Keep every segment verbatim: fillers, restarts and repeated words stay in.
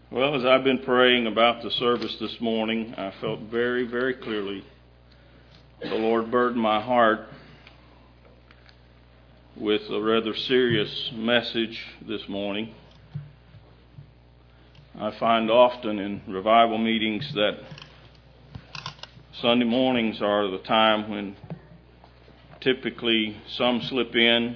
Well, as I've been praying about the service this morning, I felt very, very clearly the Lord burdened my heart with a rather serious message this morning. I find often in revival meetings that Sunday mornings are the time when typically some slip in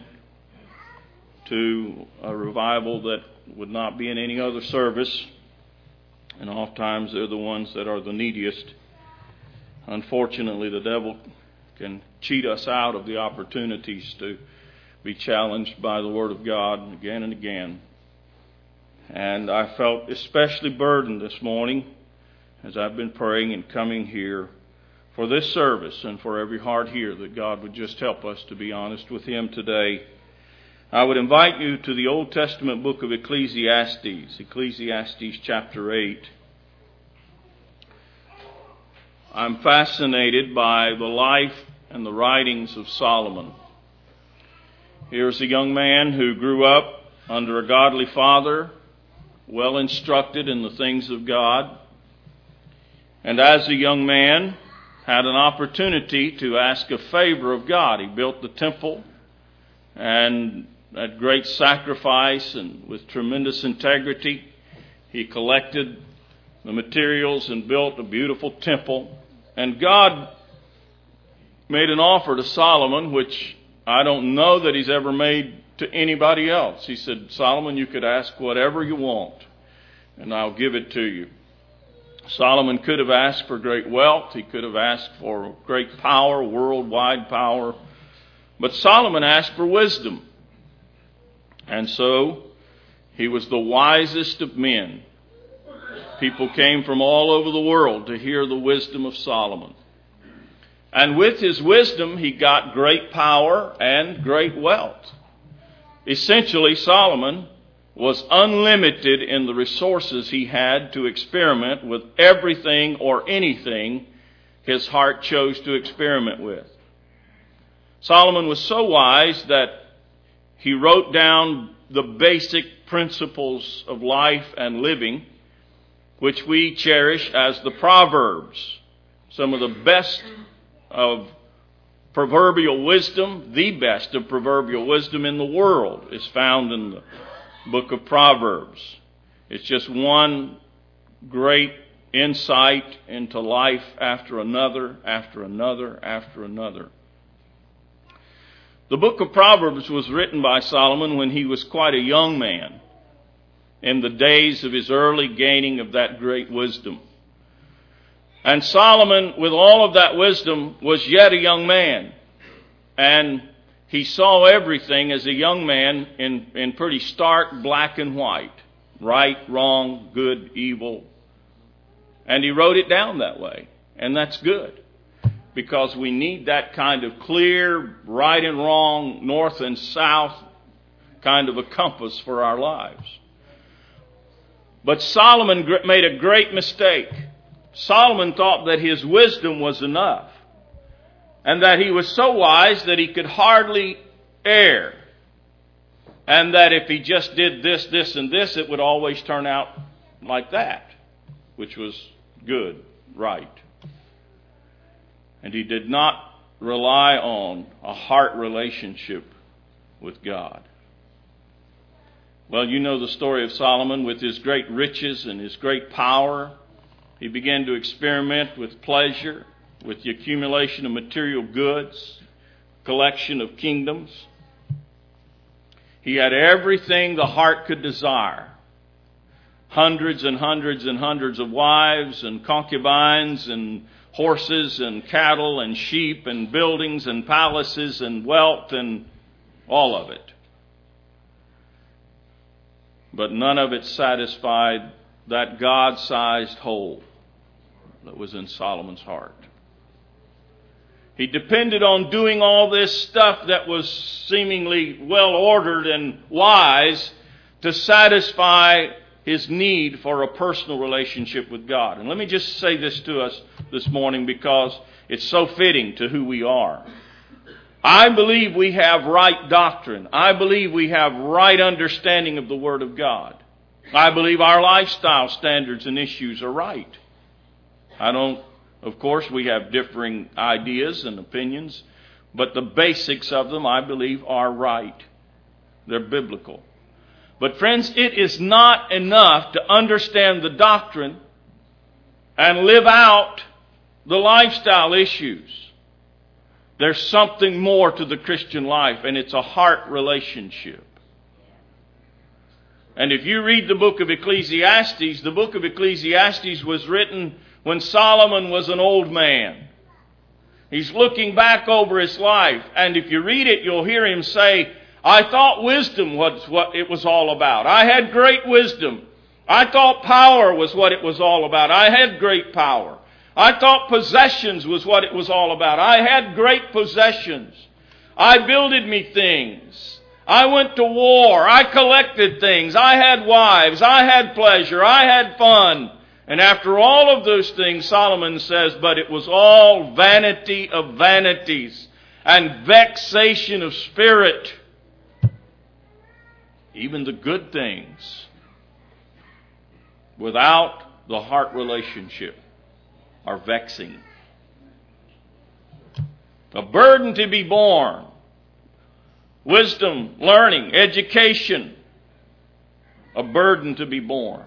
to a revival that would not be in any other service. And oftentimes they're the ones that are the neediest. Unfortunately, the devil can cheat us out of the opportunities to be challenged by the Word of God again and again. And I felt especially burdened this morning as I've been praying and coming here for this service and for every heart here, that God would just help us to be honest with Him today. I would invite you to the Old Testament book of Ecclesiastes, Ecclesiastes chapter eight. I'm fascinated by the life and the writings of Solomon. Here's a young man who grew up under a godly father, well instructed in the things of God, and as a young man had an opportunity to ask a favor of God. He built the temple, and at great sacrifice and with tremendous integrity, he collected the materials and built a beautiful temple. And God made an offer to Solomon, which I don't know that He's ever made to anybody else. He said, Solomon, you could ask whatever you want, and I'll give it to you. Solomon could have asked for great wealth. He could have asked for great power, worldwide power. But Solomon asked for wisdom. And so he was the wisest of men. People came from all over the world to hear the wisdom of Solomon. And with his wisdom, he got great power and great wealth. Essentially, Solomon was unlimited in the resources he had to experiment with everything or anything his heart chose to experiment with. Solomon was so wise that he wrote down the basic principles of life and living, which we cherish as the Proverbs. Some of the best of proverbial wisdom, the best of proverbial wisdom in the world, is found in the book of Proverbs. It's just one great insight into life after another, after another, after another. The book of Proverbs was written by Solomon when he was quite a young man, in the days of his early gaining of that great wisdom. And Solomon, with all of that wisdom, was yet a young man. And he saw everything as a young man in, in pretty stark black and white. Right, wrong, good, evil. And he wrote it down that way. And that's good, because we need that kind of clear, right and wrong, north and south kind of a compass for our lives. But Solomon made a great mistake. Solomon thought that his wisdom was enough, and that he was so wise that he could hardly err, and that if he just did this, this, and this, it would always turn out like that, which was good, right. And he did not rely on a heart relationship with God. Well, you know the story of Solomon. With his great riches and his great power, he began to experiment with pleasure, with the accumulation of material goods, collection of kingdoms. He had everything the heart could desire. Hundreds and hundreds and hundreds of wives and concubines and horses and cattle and sheep and buildings and palaces and wealth and all of it. But none of it satisfied that God-sized hole that was in Solomon's heart. He depended on doing all this stuff that was seemingly well-ordered and wise to satisfy his need for a personal relationship with God. And let me just say this to us this morning, because it's so fitting to who we are. I believe we have right doctrine. I believe we have right understanding of the Word of God. I believe our lifestyle standards and issues are right. I don't, of course, we have differing ideas and opinions, but the basics of them, I believe, are right. They're biblical. But friends, it is not enough to understand the doctrine and live out the lifestyle issues. There's something more to the Christian life, and it's a heart relationship. And if you read the book of Ecclesiastes, the book of Ecclesiastes was written when Solomon was an old man. He's looking back over his life, and if you read it, you'll hear him say, I thought wisdom was what it was all about. I had great wisdom. I thought power was what it was all about. I had great power. I thought possessions was what it was all about. I had great possessions. I builded me things. I went to war. I collected things. I had wives. I had pleasure. I had fun. And after all of those things, Solomon says, but it was all vanity of vanities and vexation of spirit. Even the good things, without the heart relationship, are vexing. A burden to be borne. Wisdom, learning, education. A burden to be borne.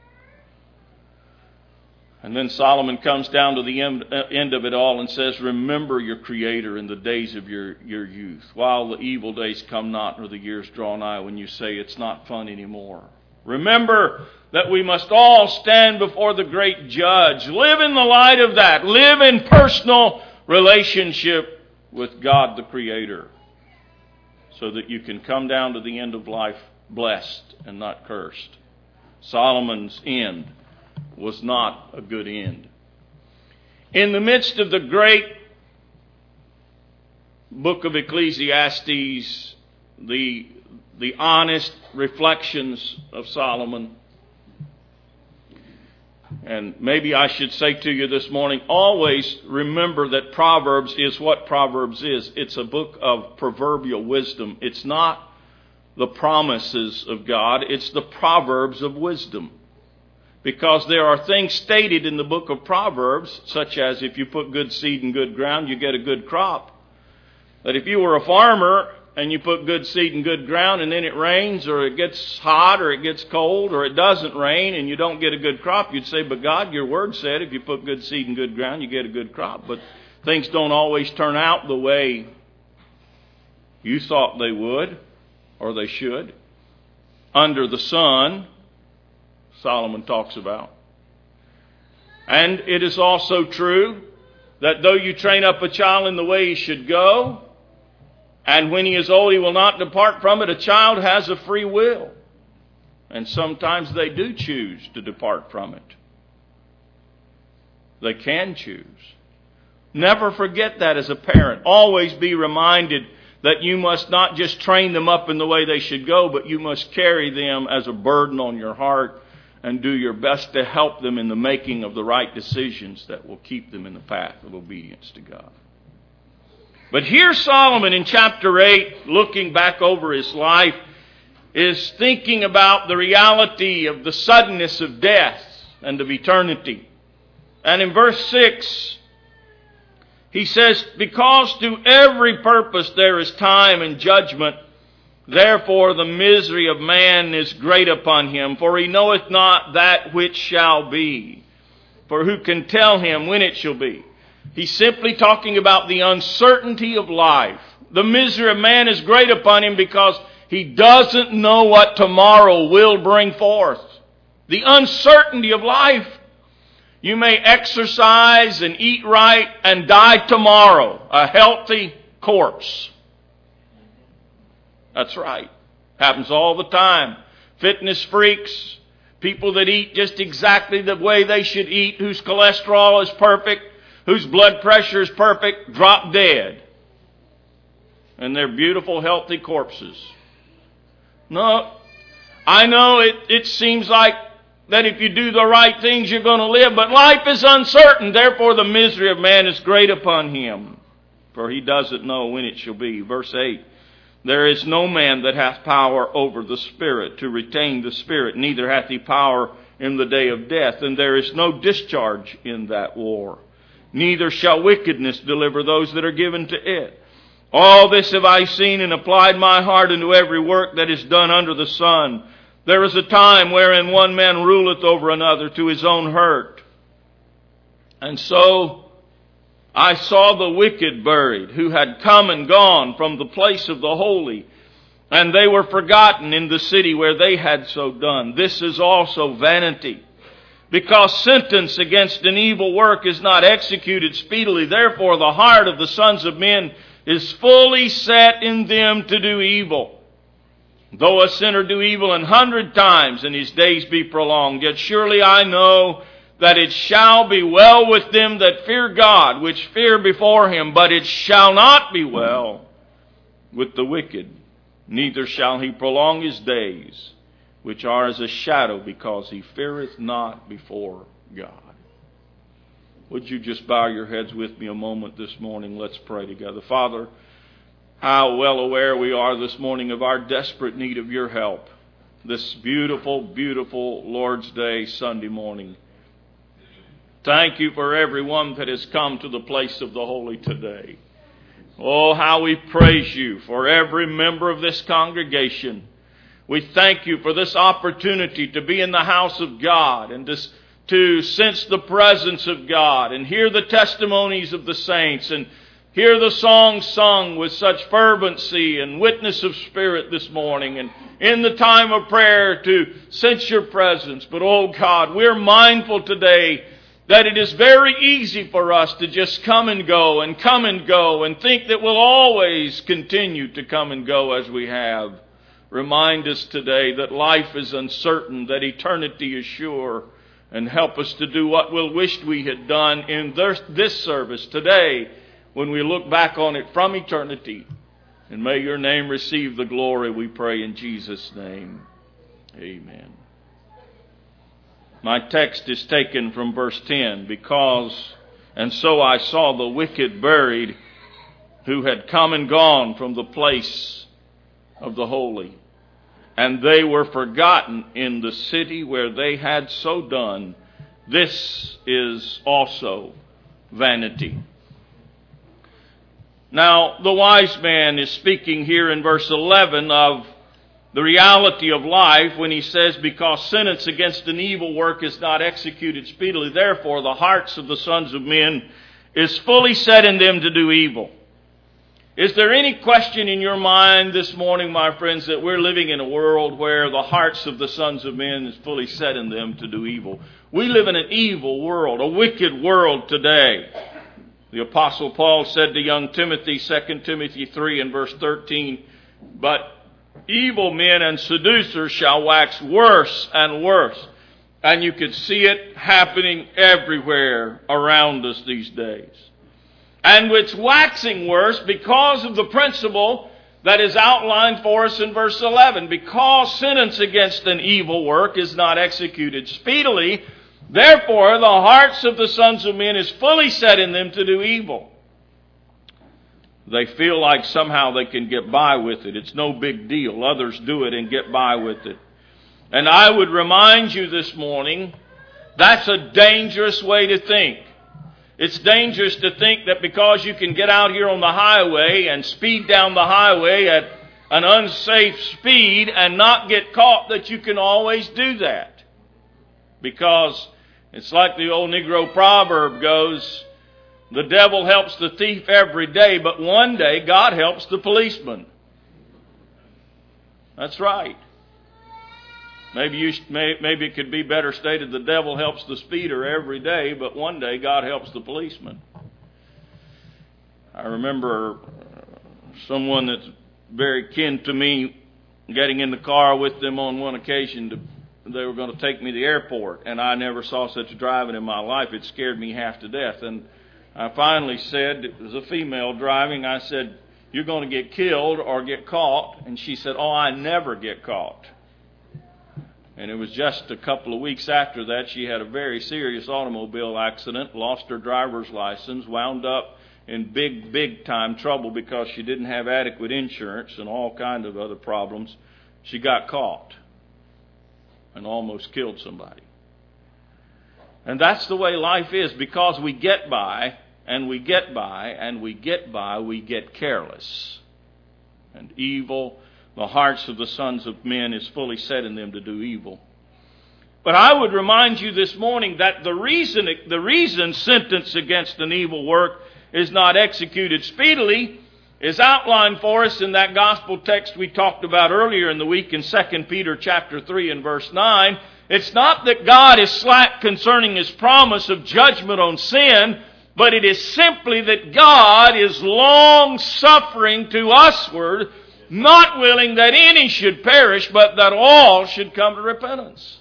And then Solomon comes down to the end, uh, end of it all and says, remember your Creator in the days of your, your youth, while the evil days come not, nor the years draw nigh, when you say it's not fun anymore. Remember that we must all stand before the great judge. Live in the light of that. Live in personal relationship with God the Creator, so that you can come down to the end of life blessed and not cursed. Solomon's end was not a good end. In the midst of the great book of Ecclesiastes, the, the honest reflections of Solomon, and maybe I should say to you this morning, always remember that Proverbs is what Proverbs is. It's a book of proverbial wisdom. It's not the promises of God. It's the proverbs of wisdom. Because there are things stated in the book of Proverbs, such as if you put good seed in good ground, you get a good crop. That if you were a farmer and you put good seed in good ground and then it rains or it gets hot or it gets cold or it doesn't rain and you don't get a good crop, you'd say, but God, your word said if you put good seed in good ground, you get a good crop. But things don't always turn out the way you thought they would or they should. Under the sun, Solomon talks about. And it is also true that though you train up a child in the way he should go, and when he is old he will not depart from it, a child has a free will. And sometimes they do choose to depart from it. They can choose. Never forget that as a parent. Always be reminded that you must not just train them up in the way they should go, but you must carry them as a burden on your heart and do your best to help them in the making of the right decisions that will keep them in the path of obedience to God. But here Solomon in chapter eight, looking back over his life, is thinking about the reality of the suddenness of death and of eternity. And in verse six, he says, because to every purpose there is time and judgment, therefore the misery of man is great upon him, for he knoweth not that which shall be. For who can tell him when it shall be? He's simply talking about the uncertainty of life. The misery of man is great upon him because he doesn't know what tomorrow will bring forth. The uncertainty of life. You may exercise and eat right and die tomorrow, a healthy corpse. That's right. Happens all the time. Fitness freaks, people that eat just exactly the way they should eat, whose cholesterol is perfect, whose blood pressure is perfect, drop dead. And they're beautiful, healthy corpses. No, I know it, it seems like that if you do the right things, you're going to live, but life is uncertain. Therefore, the misery of man is great upon him, for he doesn't know when it shall be. Verse eight. There is no man that hath power over the Spirit to retain the Spirit, neither hath he power in the day of death, and there is no discharge in that war. Neither shall wickedness deliver those that are given to it. All this have I seen and applied my heart into every work that is done under the sun. There is a time wherein one man ruleth over another to his own hurt. And so I saw the wicked buried, who had come and gone from the place of the holy, and they were forgotten in the city where they had so done. This is also vanity. Because sentence against an evil work is not executed speedily, therefore the heart of the sons of men is fully set in them to do evil. Though a sinner do evil an hundred times, and his days be prolonged, yet surely I know that it shall be well with them that fear God, which fear before him, but it shall not be well with the wicked, neither shall he prolong his days, which are as a shadow, because he feareth not before God. Would you just bow your heads with me a moment this morning? Let's pray together. Father, how well aware we are this morning of our desperate need of your help. This beautiful, beautiful Lord's Day Sunday morning. Thank you for everyone that has come to the place of the holy today. Oh, how we praise you for every member of this congregation. We thank you for this opportunity to be in the house of God and to, to sense the presence of God and hear the testimonies of the saints and hear the songs sung with such fervency and witness of spirit this morning, and in the time of prayer to sense your presence. But oh God, we're mindful today that it is very easy for us to just come and go and come and go and think that we'll always continue to come and go as we have. Remind us today that life is uncertain, that eternity is sure, and help us to do what we'll wish we had done in this service today when we look back on it from eternity. And may your name receive the glory, we pray in Jesus' name. Amen. My text is taken from verse ten. Because, and so I saw the wicked buried, who had come and gone from the place of the holy, and they were forgotten in the city where they had so done. This is also vanity. Now, the wise man is speaking here in verse eleven of the reality of life when he says, because sentence against an evil work is not executed speedily, therefore the hearts of the sons of men is fully set in them to do evil. Is there any question in your mind this morning, my friends, that we're living in a world where the hearts of the sons of men is fully set in them to do evil? We live in an evil world, a wicked world today. The Apostle Paul said to young Timothy, Second Timothy three and verse thirteen, but evil men and seducers shall wax worse and worse. And you could see it happening everywhere around us these days. And it's waxing worse because of the principle that is outlined for us in verse eleven. Because sentence against an evil work is not executed speedily, therefore the hearts of the sons of men is fully set in them to do evil. They feel like somehow they can get by with it. It's no big deal. Others do it and get by with it. And I would remind you this morning, that's a dangerous way to think. It's dangerous to think that because you can get out here on the highway and speed down the highway at an unsafe speed and not get caught, that you can always do that. Because it's like the old Negro proverb goes, the devil helps the thief every day, but one day God helps the policeman. That's right. Maybe you may, maybe it could be better stated, the devil helps the speeder every day, but one day God helps the policeman. I remember someone that's very kin to me getting in the car with them on one occasion. To, they were going to take me to the airport, and I never saw such driving in my life. It scared me half to death. And I finally said, it was a female driving, I said, you're going to get killed or get caught. And she said, oh, I never get caught. And it was just a couple of weeks after that, she had a very serious automobile accident, lost her driver's license, wound up in big, big time trouble because she didn't have adequate insurance and all kind of other problems. She got caught and almost killed somebody. And that's the way life is. Because we get by, and we get by, and we get by, we get careless. And evil, the hearts of the sons of men is fully set in them to do evil. But I would remind you this morning that the reason, the reason sentence against an evil work is not executed speedily is outlined for us in that gospel text we talked about earlier in the week in Second Peter chapter three and verse nine. It's not that God is slack concerning His promise of judgment on sin, but it is simply that God is long-suffering to usward, not willing that any should perish, but that all should come to repentance.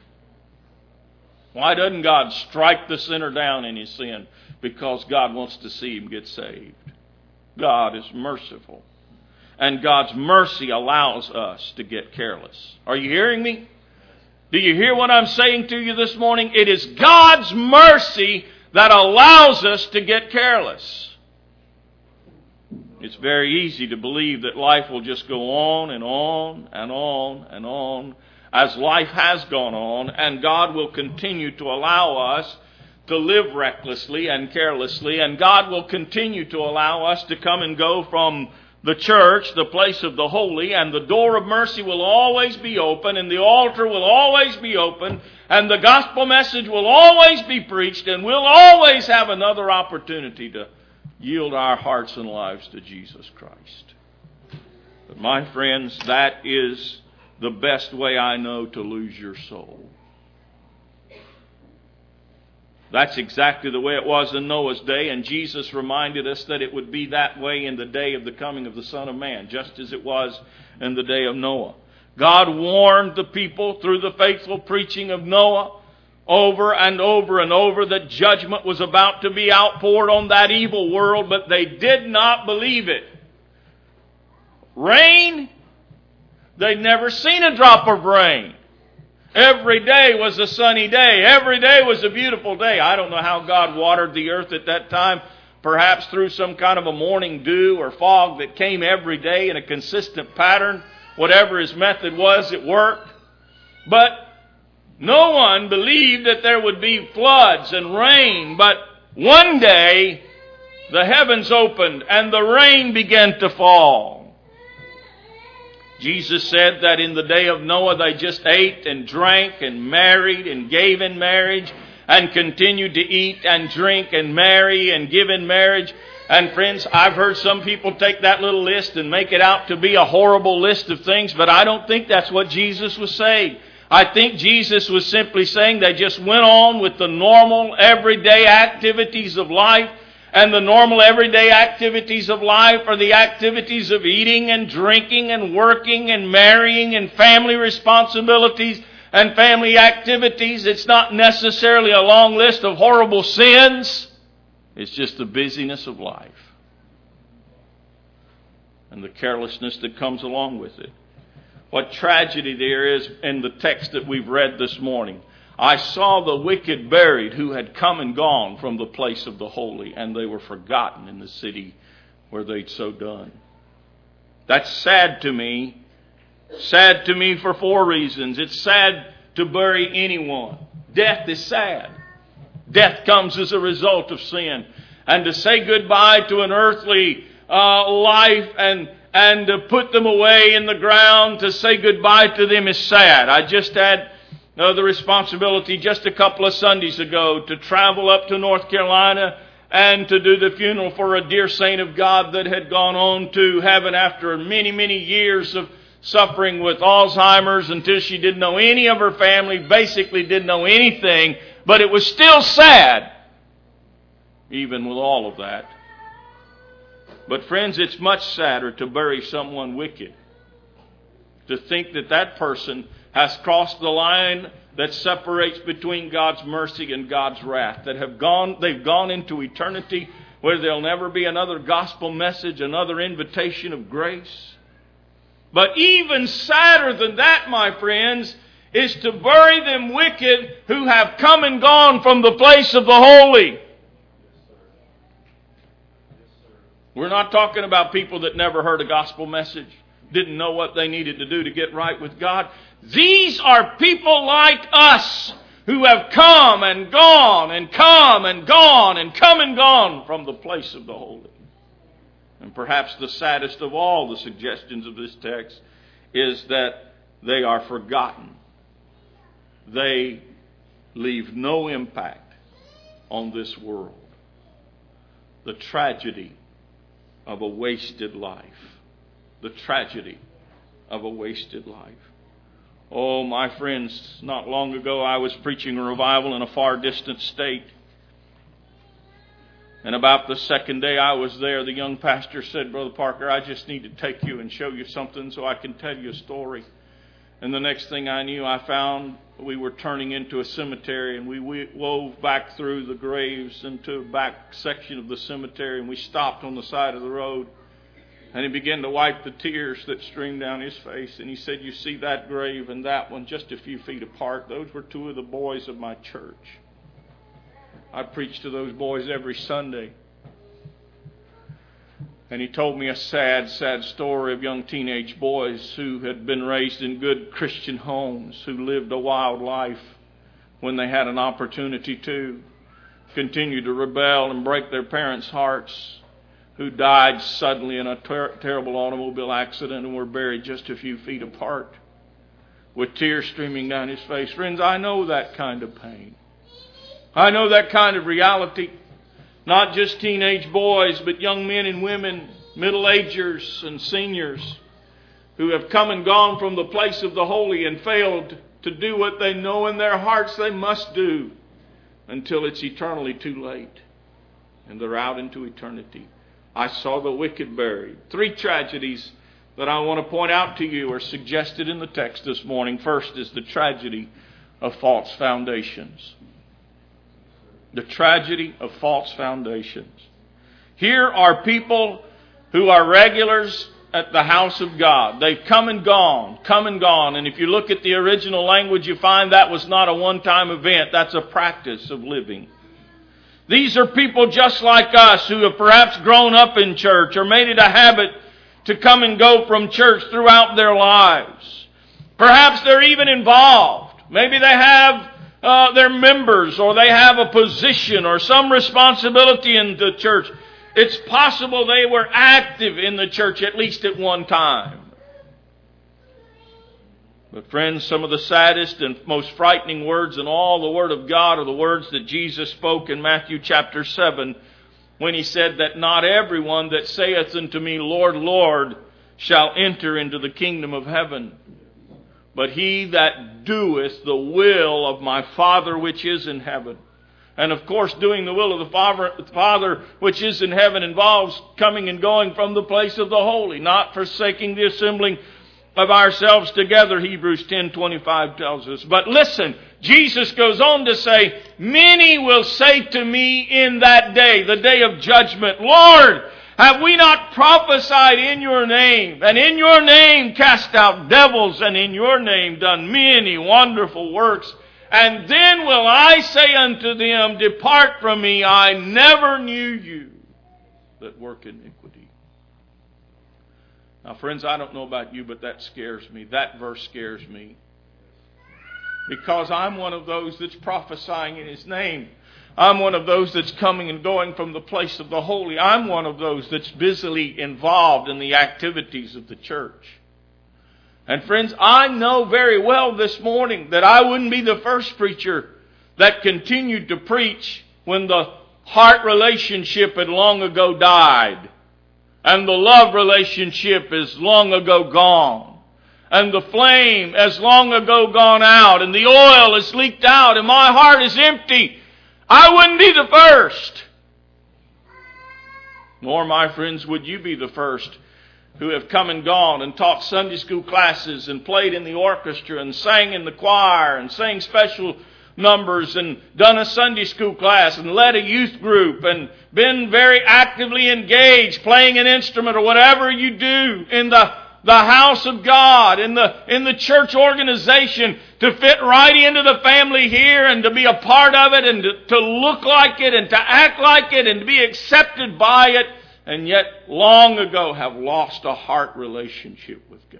Why doesn't God strike the sinner down in his sin? Because God wants to see him get saved. God is merciful. And God's mercy allows us to get careless. Are you hearing me? Do you hear what I'm saying to you this morning? It is God's mercy that allows us to get careless. It's very easy to believe that life will just go on and on and on and on as life has gone on, and God will continue to allow us to live recklessly and carelessly, and God will continue to allow us to come and go from the church, the place of the holy, and the door of mercy will always be open, and the altar will always be open, and the gospel message will always be preached, and we'll always have another opportunity to yield our hearts and lives to Jesus Christ. But my friends, that is the best way I know to lose your soul. That's exactly the way it was in Noah's day, and Jesus reminded us that it would be that way in the day of the coming of the Son of Man, just as it was in the day of Noah. God warned the people through the faithful preaching of Noah over and over and over that judgment was about to be outpoured on that evil world, but they did not believe it. Rain? They'd never seen a drop of rain. Every day was a sunny day. Every day was a beautiful day. I don't know how God watered the earth at that time. Perhaps through some kind of a morning dew or fog that came every day in a consistent pattern. Whatever His method was, it worked. But no one believed that there would be floods and rain. But one day, the heavens opened and the rain began to fall. Jesus said that in the day of Noah they just ate and drank and married and gave in marriage and continued to eat and drink and marry and give in marriage. And friends, I've heard some people take that little list and make it out to be a horrible list of things, but I don't think that's what Jesus was saying. I think Jesus was simply saying they just went on with the normal everyday activities of life. And the normal everyday activities of life are the activities of eating and drinking and working and marrying and family responsibilities and family activities. It's not necessarily a long list of horrible sins. It's just the busyness of life and the carelessness that comes along with it. What tragedy there is in the text that we've read this morning. I saw the wicked buried who had come and gone from the place of the holy, and they were forgotten in the city where they'd so done. That's sad to me. Sad to me for four reasons. It's sad to bury anyone. Death is sad. Death comes as a result of sin. And to say goodbye to an earthly uh, life and and to put them away in the ground, to say goodbye to them is sad. I just had uh, the responsibility just a couple of Sundays ago to travel up to North Carolina and to do the funeral for a dear saint of God that had gone on to heaven after many, many years of suffering with Alzheimer's until she didn't know any of her family, basically didn't know anything, but it was still sad, even with all of that. But friends, it's much sadder to bury someone wicked. To think that that person has crossed the line that separates between God's mercy and God's wrath. That have gone, they've gone into eternity where there'll never be another gospel message, another invitation of grace. But even sadder than that, my friends, is to bury them wicked who have come and gone from the place of the holy. We're not talking about people that never heard a gospel message, didn't know what they needed to do to get right with God. These are people like us who have come and gone and come and gone and come and gone from the place of the holy. And perhaps the saddest of all the suggestions of this text is that they are forgotten. They leave no impact on this world. The tragedy of a wasted life. The tragedy of a wasted life. Oh, my friends, not long ago I was preaching a revival in a far distant state. And about the second day I was there, the young pastor said, Brother Parker, I just need to take you and show you something so I can tell you a story. And the next thing I knew, I found we were turning into a cemetery, and we wove back through the graves into a back section of the cemetery, and we stopped on the side of the road. And he began to wipe the tears that streamed down his face. And he said, you see that grave and that one just a few feet apart? Those were two of the boys of my church. I preached to those boys every Sunday. And he told me a sad, sad story of young teenage boys who had been raised in good Christian homes, who lived a wild life when they had an opportunity to, continued to rebel and break their parents' hearts, who died suddenly in a ter- terrible automobile accident and were buried just a few feet apart with tears streaming down his face. Friends, I know that kind of pain. I know that kind of reality. Not just teenage boys, but young men and women, middle-agers and seniors who have come and gone from the place of the holy and failed to do what they know in their hearts they must do until it's eternally too late. And they're out into eternity. I saw the wicked buried. Three tragedies that I want to point out to you are suggested in the text this morning. First is the tragedy of false foundations. The tragedy of false foundations. Here are people who are regulars at the house of God. They've come and gone, come and gone. And if you look at the original language, you find that was not a one-time event. That's a practice of living. These are people just like us who have perhaps grown up in church or made it a habit to come and go from church throughout their lives. Perhaps they're even involved. Maybe they have uh, their members, or they have a position or some responsibility in the church. It's possible they were active in the church at least at one time. But friends, some of the saddest and most frightening words in all the Word of God are the words that Jesus spoke in Matthew chapter seven, when He said that not everyone that saith unto me, Lord, Lord, shall enter into the kingdom of heaven, but he that doeth the will of my Father which is in heaven. And of course, doing the will of the Father, the Father which is in heaven involves coming and going from the place of the holy, not forsaking the assembling of ourselves together, Hebrews ten twenty-five tells us. But listen, Jesus goes on to say, many will say to me in that day, the day of judgment, Lord, have we not prophesied in your name, and in your name cast out devils, and in your name done many wonderful works? And then will I say unto them, depart from me, I never knew you that work iniquity. Now, friends, I don't know about you, but that scares me. That verse scares me. Because I'm one of those that's prophesying in His name. I'm one of those that's coming and going from the place of the holy. I'm one of those that's busily involved in the activities of the church. And friends, I know very well this morning that I wouldn't be the first preacher that continued to preach when the heart relationship had long ago died. And the love relationship is long ago gone. And the flame has long ago gone out. And the oil is leaked out. And my heart is empty. I wouldn't be the first. Nor, my friends, would you be the first who have come and gone and taught Sunday school classes and played in the orchestra and sang in the choir and sang special numbers and done a Sunday school class and led a youth group and been very actively engaged playing an instrument or whatever you do in the, the house of God, in the, in the church organization, to fit right into the family here and to be a part of it and to, to look like it and to act like it and to be accepted by it. and yet long ago have lost a heart relationship with God.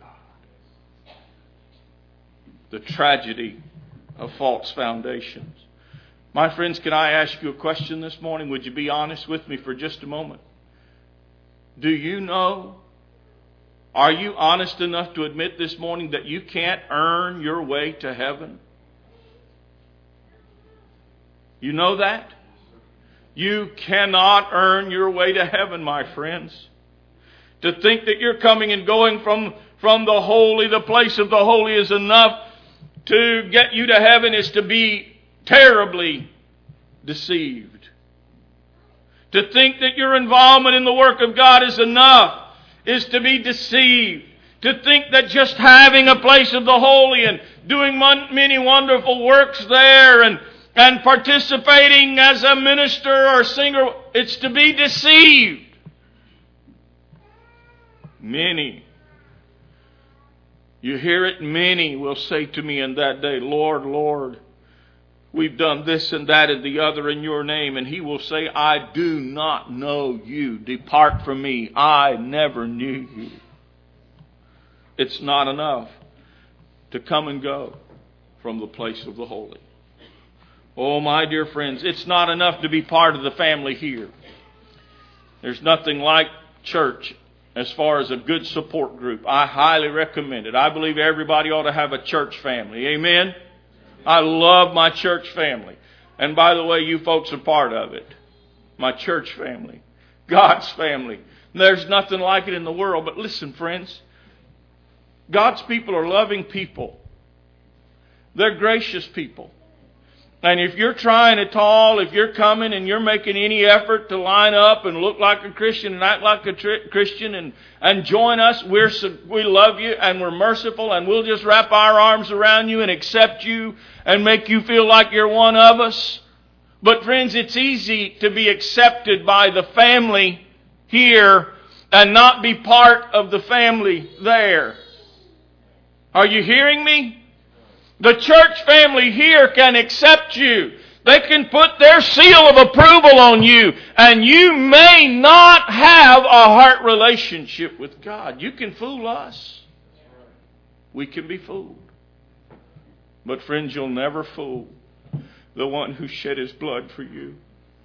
The tragedy of false foundations. My friends, can I ask you a question this morning? Would you be honest with me for just a moment? Do you know, are you honest enough to admit this morning that you can't earn your way to heaven? You know that? You cannot earn your way to heaven, my friends. To think that you're coming and going from, from the holy, the place of the holy, is enough to get you to heaven is to be terribly deceived. To think that your involvement in the work of God is enough is to be deceived. To think that just having a place of the holy and doing many wonderful works there and, and participating as a minister or singer, it's to be deceived. Many, you hear it, many will say to me in that day, Lord, Lord, we've done this and that and the other in your name. And He will say, I do not know you. Depart from me. I never knew you. It's not enough to come and go from the place of the holy. Oh, my dear friends, it's not enough to be part of the family here. There's nothing like church as far as a good support group. I highly recommend it. I believe everybody ought to have a church family. Amen? I love my church family. And by the way, you folks are part of it. My church family. God's family. There's nothing like it in the world. But listen, friends. God's people are loving people. They're gracious people. And if you're trying at all, if you're coming and you're making any effort to line up and look like a Christian and act like a tri- Christian and, and join us, we're, we love you and we're merciful and we'll just wrap our arms around you and accept you and make you feel like you're one of us. But friends, it's easy to be accepted by the family here and not be part of the family there. Are you hearing me? The church family here can accept you. They can put their seal of approval on you. And you may not have a heart relationship with God. You can fool us. We can be fooled. But friends, you'll never fool the one who shed His blood for you.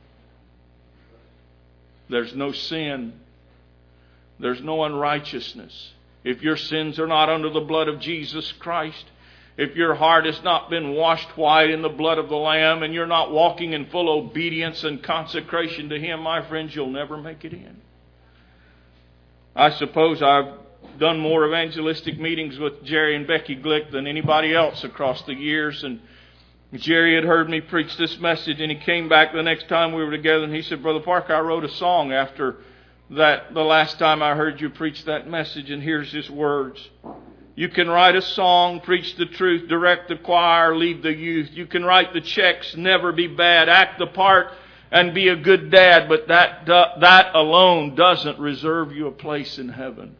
There's no sin. There's no unrighteousness. If your sins are not under the blood of Jesus Christ, if your heart has not been washed white in the blood of the Lamb and you're not walking in full obedience and consecration to Him, my friends, you'll never make it in. I suppose I've done more evangelistic meetings with Jerry and Becky Glick than anybody else across the years. And Jerry had heard me preach this message and he came back the next time we were together and he said, Brother Parker, I wrote a song after that the last time I heard you preach that message, and here's his words. You can write a song, preach the truth, direct the choir, lead the youth. You can write the checks, never be bad, act the part, and be a good dad. But that that alone doesn't reserve you a place in heaven.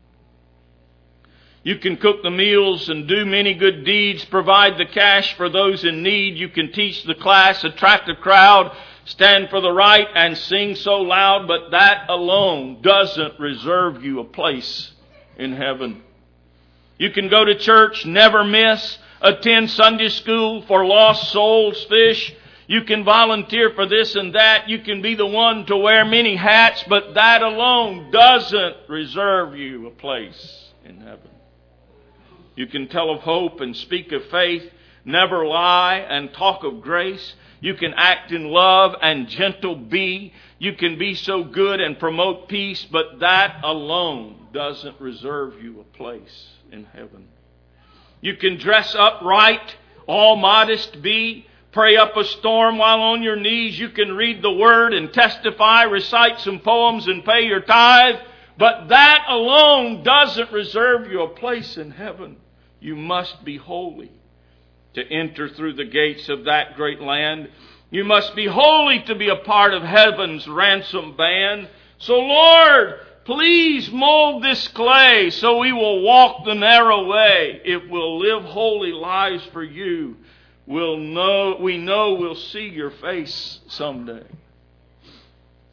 You can cook the meals and do many good deeds, provide the cash for those in need. You can teach the class, attract a crowd, stand for the right, and sing so loud. But that alone doesn't reserve you a place in heaven. You can go to church, never miss, attend Sunday school for lost souls, fish. You can volunteer for this and that. You can be the one to wear many hats, but that alone doesn't reserve you a place in heaven. You can tell of hope and speak of faith, never lie and talk of grace. You can act in love and gentle be. You can be so good and promote peace, but that alone doesn't reserve you a place in heaven. You can dress upright, all modest be, pray up a storm while on your knees. You can read the word and testify, recite some poems and pay your tithe, but that alone doesn't reserve you a place in heaven. You must be holy to enter through the gates of that great land. You must be holy to be a part of heaven's ransom band. So Lord, please mold this clay so we will walk the narrow way. If we'll live holy lives for you, we'll know, we know we'll see your face someday.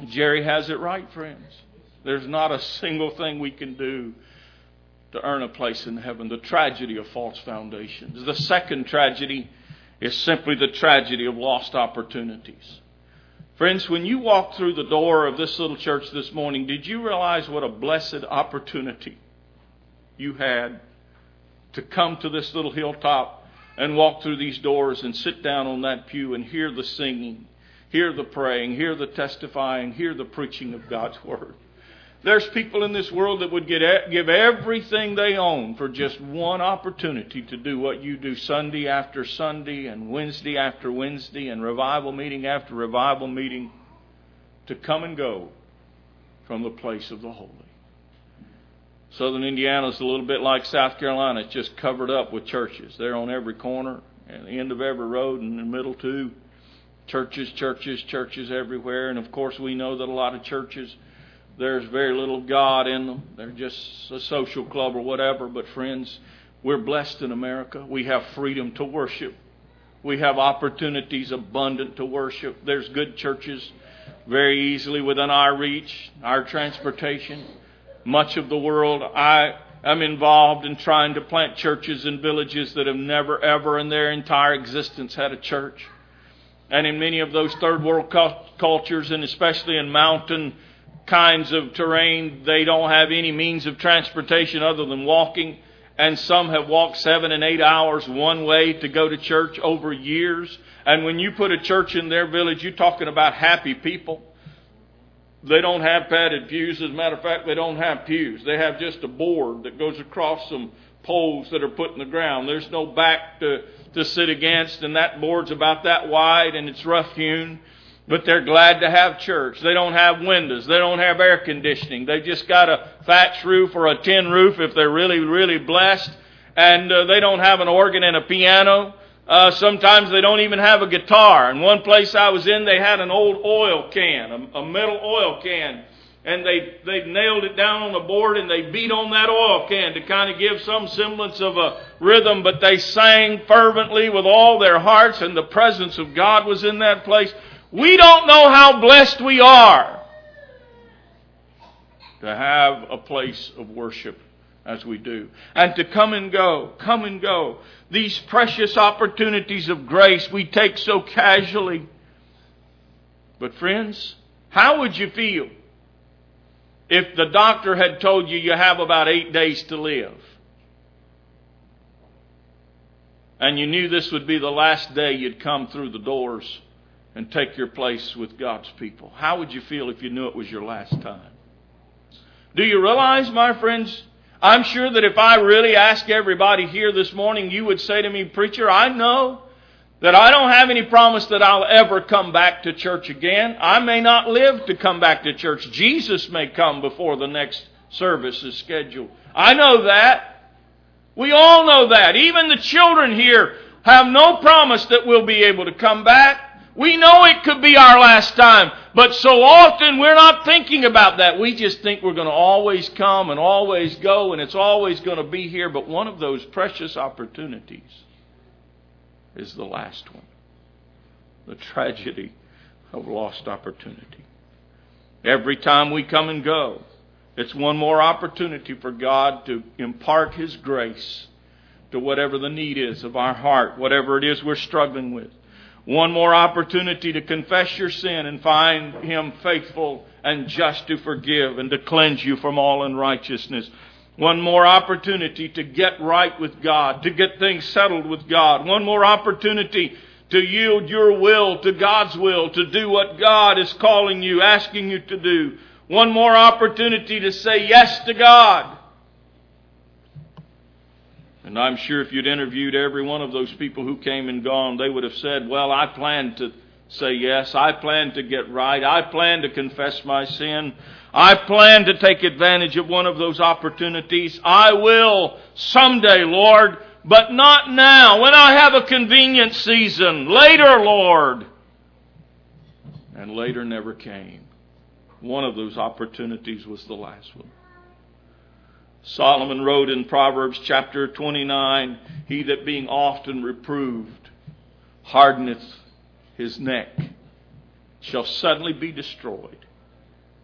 Jerry has it right, friends. There's not a single thing we can do to earn a place in heaven. The tragedy of false foundations. The second tragedy is simply the tragedy of lost opportunities. Friends, when you walked through the door of this little church this morning, did you realize what a blessed opportunity you had to come to this little hilltop and walk through these doors and sit down on that pew and hear the singing, hear the praying, hear the testifying, hear the preaching of God's Word? There's people in this world that would get, give everything they own for just one opportunity to do what you do Sunday after Sunday and Wednesday after Wednesday and revival meeting after revival meeting, to come and go from the place of the holy. Southern Indiana is a little bit like South Carolina. It's just covered up with churches. They're on every corner, at the end of every road, and in the middle too. Churches, churches, churches everywhere. And of course we know that a lot of churches, there's very little God in them. They're just a social club or whatever. But friends, we're blessed in America. We have freedom to worship. We have opportunities abundant to worship. There's good churches very easily within our reach, our transportation. Much of the world, I am involved in trying to plant churches in villages that have never ever in their entire existence had a church. And in many of those third world cultures, and especially in mountain kinds of terrain, they don't have any means of transportation other than walking. And some have walked seven and eight hours one way to go to church over years. And when you put a church in their village, you're talking about happy people. They don't have padded pews. As a matter of fact, they don't have pews. They have just a board that goes across some poles that are put in the ground. There's no back to, to sit against, and that board's about that wide, and it's rough hewn. But they're glad to have church. They don't have windows. They don't have air conditioning. They've just got a thatch roof or a tin roof if they're really, really blessed. And uh, they don't have an organ and a piano. Uh, sometimes they don't even have a guitar. In one place I was in, they had an old oil can, a, a metal oil can. And they, they nailed it down on the board and they beat on that oil can to kind of give some semblance of a rhythm. But they sang fervently with all their hearts, and the presence of God was in that place. We don't know how blessed we are to have a place of worship as we do. And to come and go, come and go. These precious opportunities of grace we take so casually. But friends, how would you feel if the doctor had told you you have about eight days to live? And you knew this would be the last day you'd come through the doors and take your place with God's people. How would you feel if you knew it was your last time? Do you realize, my friends, I'm sure that if I really ask everybody here this morning, you would say to me, "Preacher, I know that I don't have any promise that I'll ever come back to church again. I may not live to come back to church. Jesus may come before the next service is scheduled. I know that. We all know that. Even the children here have no promise that we'll be able to come back. We know it could be our last time, but so often we're not thinking about that. We just think we're going to always come and always go, and it's always going to be here. But one of those precious opportunities is the last one. The tragedy of lost opportunity. Every time we come and go, it's one more opportunity for God to impart His grace to whatever the need is of our heart, whatever it is we're struggling with. One more opportunity to confess your sin and find Him faithful and just to forgive and to cleanse you from all unrighteousness. One more opportunity to get right with God, to get things settled with God. One more opportunity to yield your will to God's will, to do what God is calling you, asking you to do. One more opportunity to say yes to God. And I'm sure if you'd interviewed every one of those people who came and gone, they would have said, "Well, I plan to say yes. I plan to get right. I plan to confess my sin. I plan to take advantage of one of those opportunities. I will someday, Lord, but not now. When I have a convenient season. Later, Lord." And later never came. One of those opportunities was the last one. Solomon wrote in Proverbs chapter twenty-nine, "He that being often reproved hardeneth his neck shall suddenly be destroyed.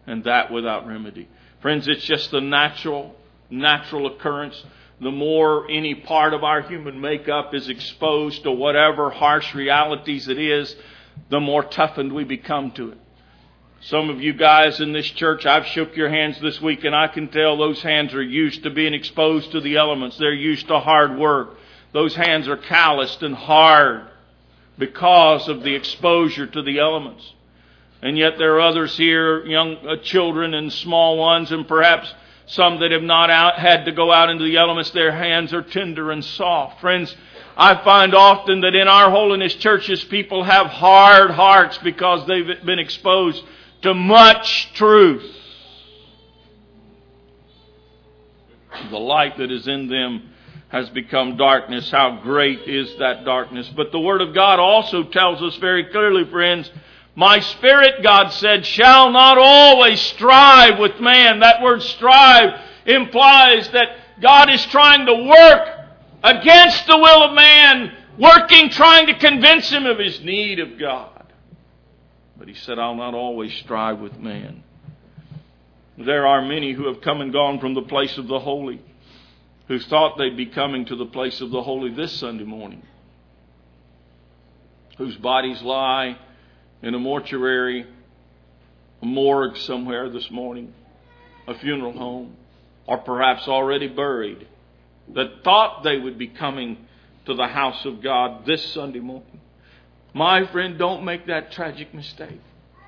and that without remedy. Friends, it's just the natural, natural occurrence. The more any part of our human makeup is exposed to whatever harsh realities it is, the more toughened we become to it. Some of you guys in this church, I've shook your hands this week, and I can tell those hands are used to being exposed to the elements. They're used to hard work. Those hands are calloused and hard because of the exposure to the elements. And yet there are others here, young uh, children and small ones, and perhaps some that have not out, had to go out into the elements. Their hands are tender and soft. Friends, I find often that in our holiness churches, people have hard hearts because they've been exposed to much truth. The light that is in them has become darkness. How great is that darkness? But the Word of God also tells us very clearly, friends, my spirit, God said, shall not always strive with man. That word strive implies that God is trying to work against the will of man, working, trying to convince him of his need of God. But He said, I'll not always strive with man. There are many who have come and gone from the place of the holy, who thought they'd be coming to the place of the holy this Sunday morning, whose bodies lie in a mortuary, a morgue somewhere this morning, a funeral home, or perhaps already buried, that thought they would be coming to the house of God this Sunday morning. My friend, don't make that tragic mistake.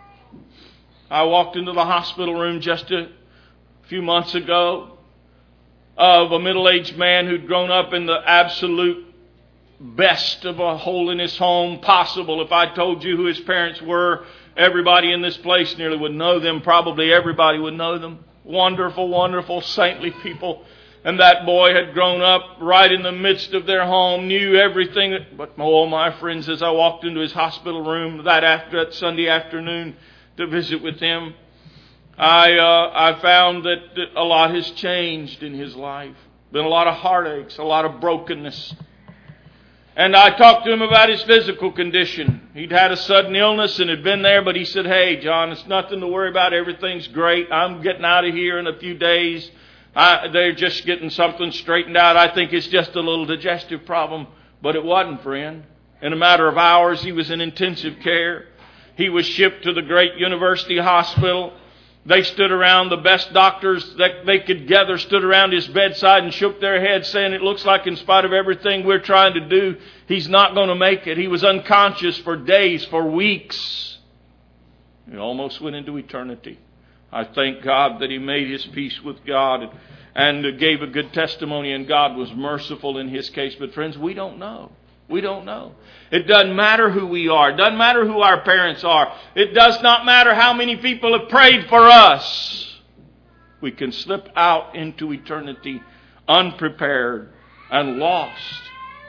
I walked into the hospital room just a few months ago of a middle-aged man who'd grown up in the absolute best of a holiness home possible. If I told you who his parents were, everybody in this place nearly would know them. Probably everybody would know them. Wonderful, wonderful, saintly people. And that boy had grown up right in the midst of their home, knew everything. But oh, my friends, as I walked into his hospital room that after that Sunday afternoon to visit with him, I uh, I found that, that a lot has changed in his life. Been a lot of heartaches, a lot of brokenness. And I talked to him about his physical condition. He'd had a sudden illness and had been there, but he said, hey, John, it's nothing to worry about. Everything's great. I'm getting out of here in a few days. I, they're just getting something straightened out. I think it's just a little digestive problem. But it wasn't, friend. In a matter of hours, he was in intensive care. He was shipped to the great university hospital. They stood around, the best doctors that they could gather stood around his bedside and shook their heads saying, it looks like in spite of everything we're trying to do, he's not going to make it. He was unconscious for days, for weeks. He almost went into eternity. I thank God that he made his peace with God and, and gave a good testimony, and God was merciful in his case. But friends, we don't know. We don't know. It doesn't matter who we are. It doesn't matter who our parents are. It does not matter how many people have prayed for us. We can slip out into eternity unprepared and lost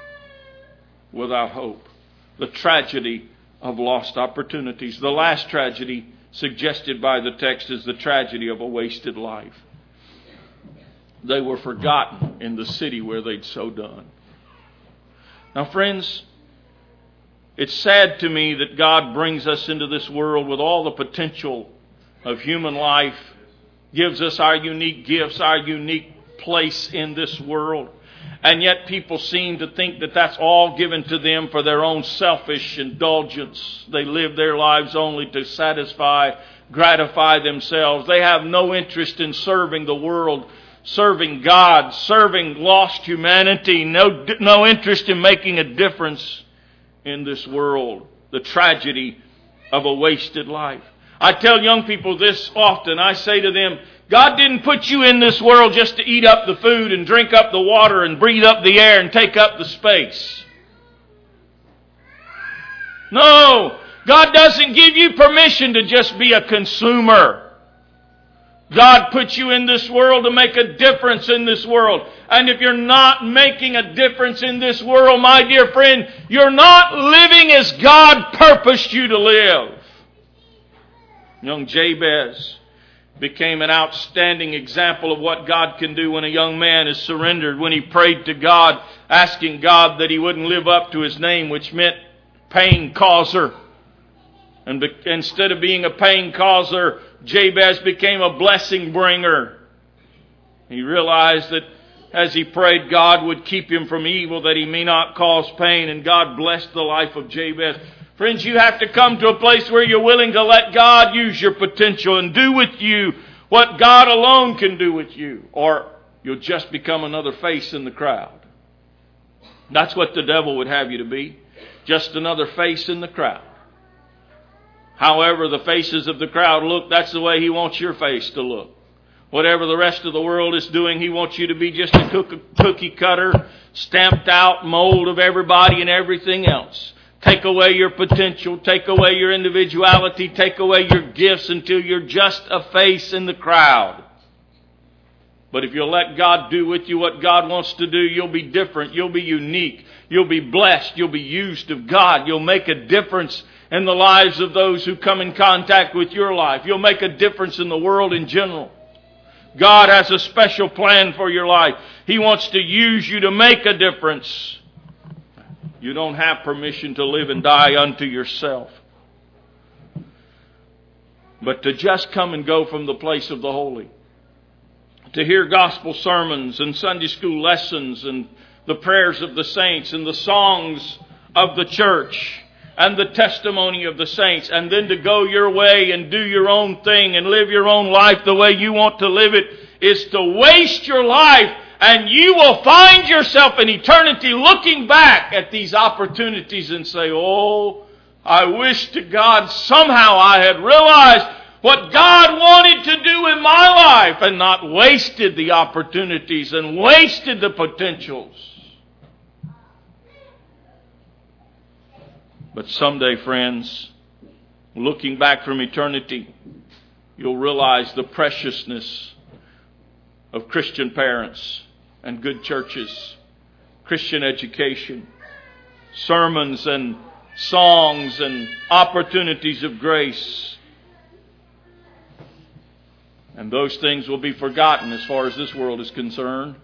without hope. The tragedy of lost opportunities. The last tragedy suggested by the text is the tragedy of a wasted life. They were forgotten in the city where they'd so done. Now, friends, it's sad to me that God brings us into this world with all the potential of human life, gives us our unique gifts, our unique place in this world. And yet people seem to think that that's all given to them for their own selfish indulgence. They live their lives only to satisfy, gratify themselves. They have no interest in serving the world, serving God, serving lost humanity, no, no interest in making a difference in this world. The tragedy of a wasted life. I tell young people this often. I say to them, God didn't put you in this world just to eat up the food and drink up the water and breathe up the air and take up the space. No, God doesn't give you permission to just be a consumer. God put you in this world to make a difference in this world. And if you're not making a difference in this world, my dear friend, you're not living as God purposed you to live. Young Jabez became an outstanding example of what God can do when a young man is surrendered, when he prayed to God, asking God that he wouldn't live up to his name, which meant pain causer. And be, instead of being a pain causer, Jabez became a blessing bringer. He realized that as he prayed, God would keep him from evil, that he may not cause pain. And God blessed the life of Jabez. Friends, you have to come to a place where you're willing to let God use your potential and do with you what God alone can do with you. Or you'll just become another face in the crowd. That's what the devil would have you to be. Just another face in the crowd. However the faces of the crowd look, that's the way he wants your face to look. Whatever the rest of the world is doing, he wants you to be just a cookie cutter, stamped out mold of everybody and everything else. Take away your potential, take away your individuality, take away your gifts until you're just a face in the crowd. But if you'll let God do with you what God wants to do, you'll be different, you'll be unique, you'll be blessed, you'll be used of God. You'll make a difference in the lives of those who come in contact with your life. You'll make a difference in the world in general. God has a special plan for your life. He wants to use you to make a difference. You don't have permission to live and die unto yourself. But to just come and go from the place of the holy. To hear gospel sermons and Sunday school lessons and the prayers of the saints and the songs of the church and the testimony of the saints, and then to go your way and do your own thing and live your own life the way you want to live it, is to waste your life, and you will find yourself in eternity looking back at these opportunities and say, oh, I wish to God somehow I had realized what God wanted to do in my life and not wasted the opportunities and wasted the potentials. But someday, friends, looking back from eternity, you'll realize the preciousness of Christian parents and good churches, Christian education, sermons and songs and opportunities of grace. And those things will be forgotten as far as this world is concerned.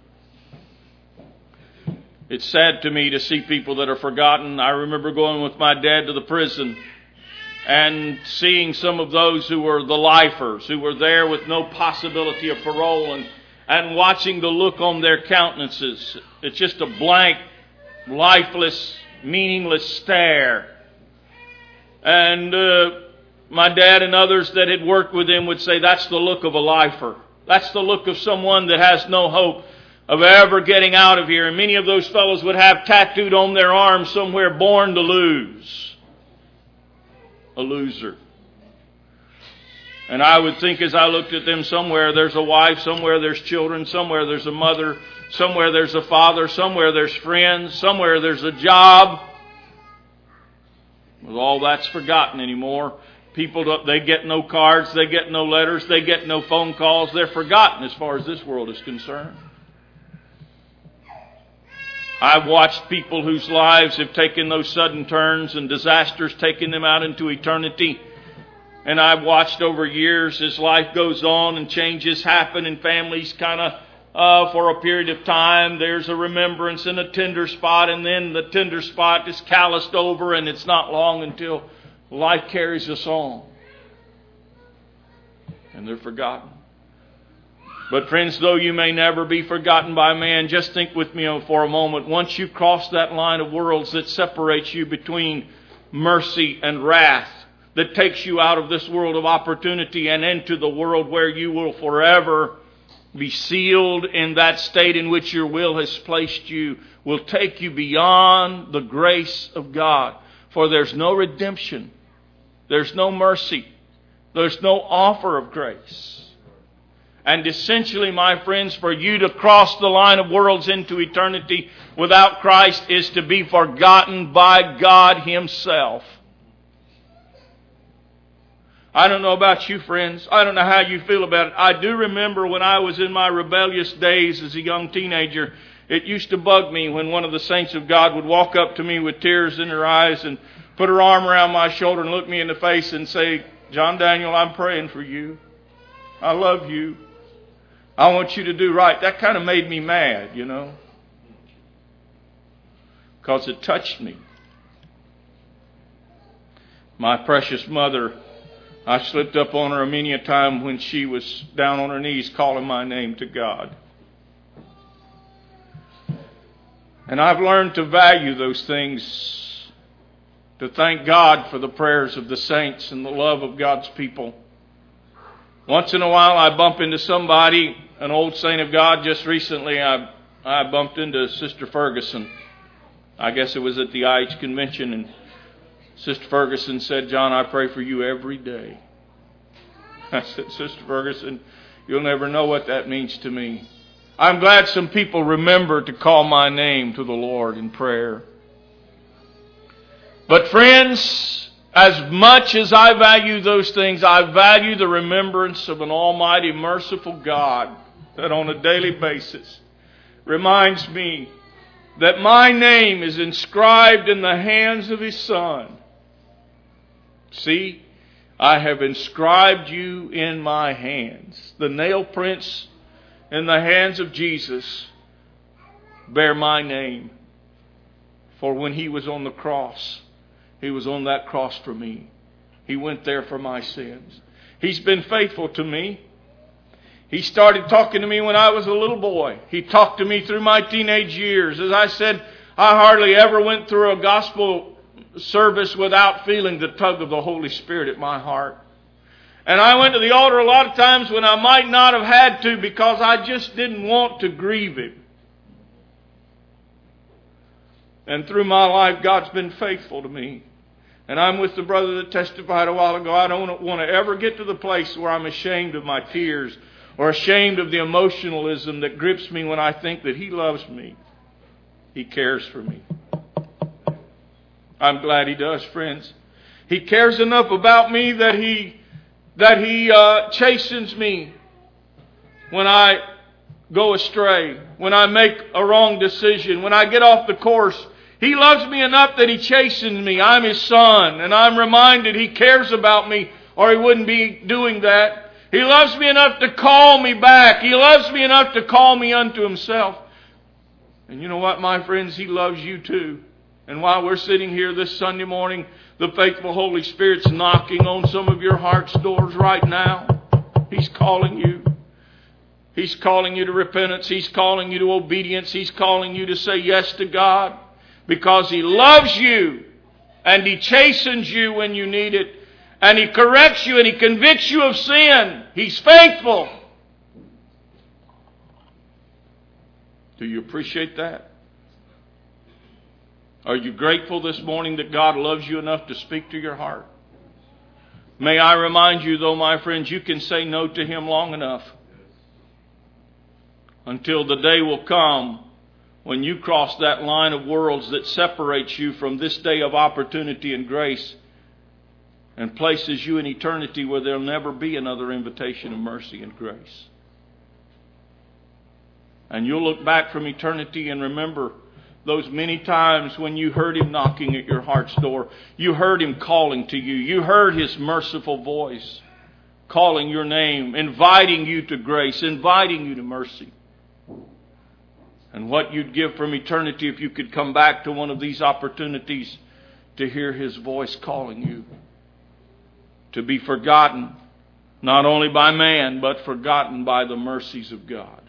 It's sad to me to see people that are forgotten. I remember going with my dad to the prison and seeing some of those who were the lifers, who were there with no possibility of parole, and, and watching the look on their countenances. It's just a blank, lifeless, meaningless stare. And uh, my dad and others that had worked with him would say, that's the look of a lifer. That's the look of someone that has no hope of ever getting out of here. And many of those fellows would have tattooed on their arms somewhere, born to lose. A loser. And I would think as I looked at them, somewhere there's a wife, somewhere there's children, somewhere there's a mother, somewhere there's a father, somewhere there's friends, somewhere there's a job. Well, all that's forgotten anymore. People, don't, they get no cards, they get no letters, they get no phone calls. They're forgotten as far as this world is concerned. I've watched people whose lives have taken those sudden turns and disasters taking them out into eternity. And I've watched over years as life goes on and changes happen and families kind of, uh, for a period of time, there's a remembrance and a tender spot, and then the tender spot is calloused over, and it's not long until life carries us on. And they're forgotten. But friends, though you may never be forgotten by man, just think with me for a moment. Once you cross that line of worlds that separates you between mercy and wrath, that takes you out of this world of opportunity and into the world where you will forever be sealed in that state in which your will has placed you, will take you beyond the grace of God. For there's no redemption. There's no mercy. There's no offer of grace. And essentially, my friends, for you to cross the line of worlds into eternity without Christ is to be forgotten by God Himself. I don't know about you, friends. I don't know how you feel about it. I do remember when I was in my rebellious days as a young teenager, it used to bug me when one of the saints of God would walk up to me with tears in her eyes and put her arm around my shoulder and look me in the face and say, John Daniel, I'm praying for you. I love you. I want you to do right. That kind of made me mad, you know, because it touched me. My precious mother, I slipped up on her many a time when she was down on her knees calling my name to God. And I've learned to value those things, to thank God for the prayers of the saints and the love of God's people. Once in a while I bump into somebody, an old saint of God. Just recently I, I bumped into Sister Ferguson. I guess it was at the I H convention, and Sister Ferguson said, "John, I pray for you every day." I said, "Sister Ferguson, you'll never know what that means to me." I'm glad some people remember to call my name to the Lord in prayer. But friends, as much as I value those things, I value the remembrance of an almighty, merciful God that on a daily basis reminds me that my name is inscribed in the hands of His Son. See, I have inscribed you in my hands. The nail prints in the hands of Jesus bear my name. For when He was on the cross, He was on that cross for me. He went there for my sins. He's been faithful to me. He started talking to me when I was a little boy. He talked to me through my teenage years. As I said, I hardly ever went through a gospel service without feeling the tug of the Holy Spirit at my heart. And I went to the altar a lot of times when I might not have had to, because I just didn't want to grieve Him. And through my life, God's been faithful to me. And I'm with the brother that testified a while ago. I don't want to ever get to the place where I'm ashamed of my tears or ashamed of the emotionalism that grips me when I think that He loves me. He cares for me. I'm glad He does, friends. He cares enough about me that He that He uh, chastens me when I go astray, when I make a wrong decision, when I get off the course. He loves me enough that He chastens me. I'm His son, and I'm reminded He cares about me, or He wouldn't be doing that. He loves me enough to call me back. He loves me enough to call me unto Himself. And you know what, my friends? He loves you too. And while we're sitting here this Sunday morning, the faithful Holy Spirit's knocking on some of your heart's doors right now. He's calling you. He's calling you to repentance. He's calling you to obedience. He's calling you to say yes to God. Because He loves you. And He chastens you when you need it. And He corrects you and He convicts you of sin. He's faithful. Do you appreciate that? Are you grateful this morning that God loves you enough to speak to your heart? May I remind you, though, my friends, you can say no to Him long enough until the day will come when you cross that line of worlds that separates you from this day of opportunity and grace and places you in eternity where there'll never be another invitation of mercy and grace. And you'll look back from eternity and remember those many times when you heard Him knocking at your heart's door. You heard Him calling to you. You heard His merciful voice calling your name, inviting you to grace, inviting you to mercy. And what you'd give from eternity if you could come back to one of these opportunities to hear His voice calling you. To be forgotten, not only by man, but forgotten by the mercies of God.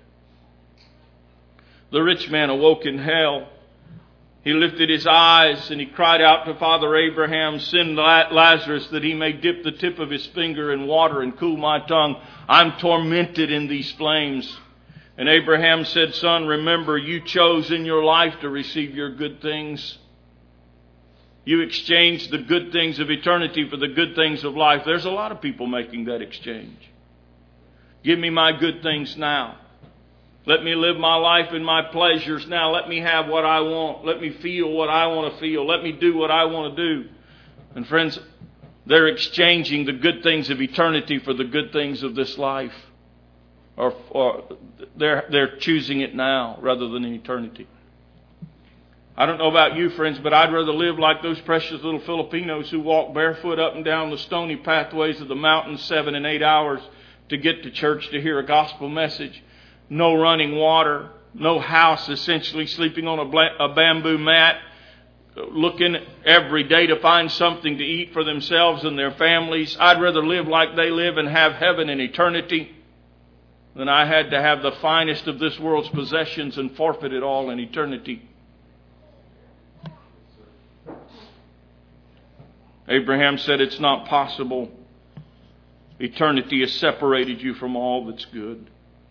The rich man awoke in hell. He lifted his eyes and he cried out to Father Abraham, "Send Lazarus that he may dip the tip of his finger in water and cool my tongue. I'm tormented in these flames." And Abraham said, "Son, remember, you chose in your life to receive your good things. You exchanged the good things of eternity for the good things of life." There's a lot of people making that exchange. Give me my good things now. Let me live my life in my pleasures now. Let me have what I want. Let me feel what I want to feel. Let me do what I want to do. And friends, they're exchanging the good things of eternity for the good things of this life. Or, or they're, they're choosing it now rather than in eternity. I don't know about you, friends, but I'd rather live like those precious little Filipinos who walk barefoot up and down the stony pathways of the mountains seven and eight hours to get to church to hear a gospel message. No running water, no house, essentially sleeping on a, bla- a bamboo mat, looking every day to find something to eat for themselves and their families. I'd rather live like they live and have heaven in eternity than I had to have the finest of this world's possessions and forfeit it all in eternity. Abraham said it's not possible. Eternity has separated you from all that's good.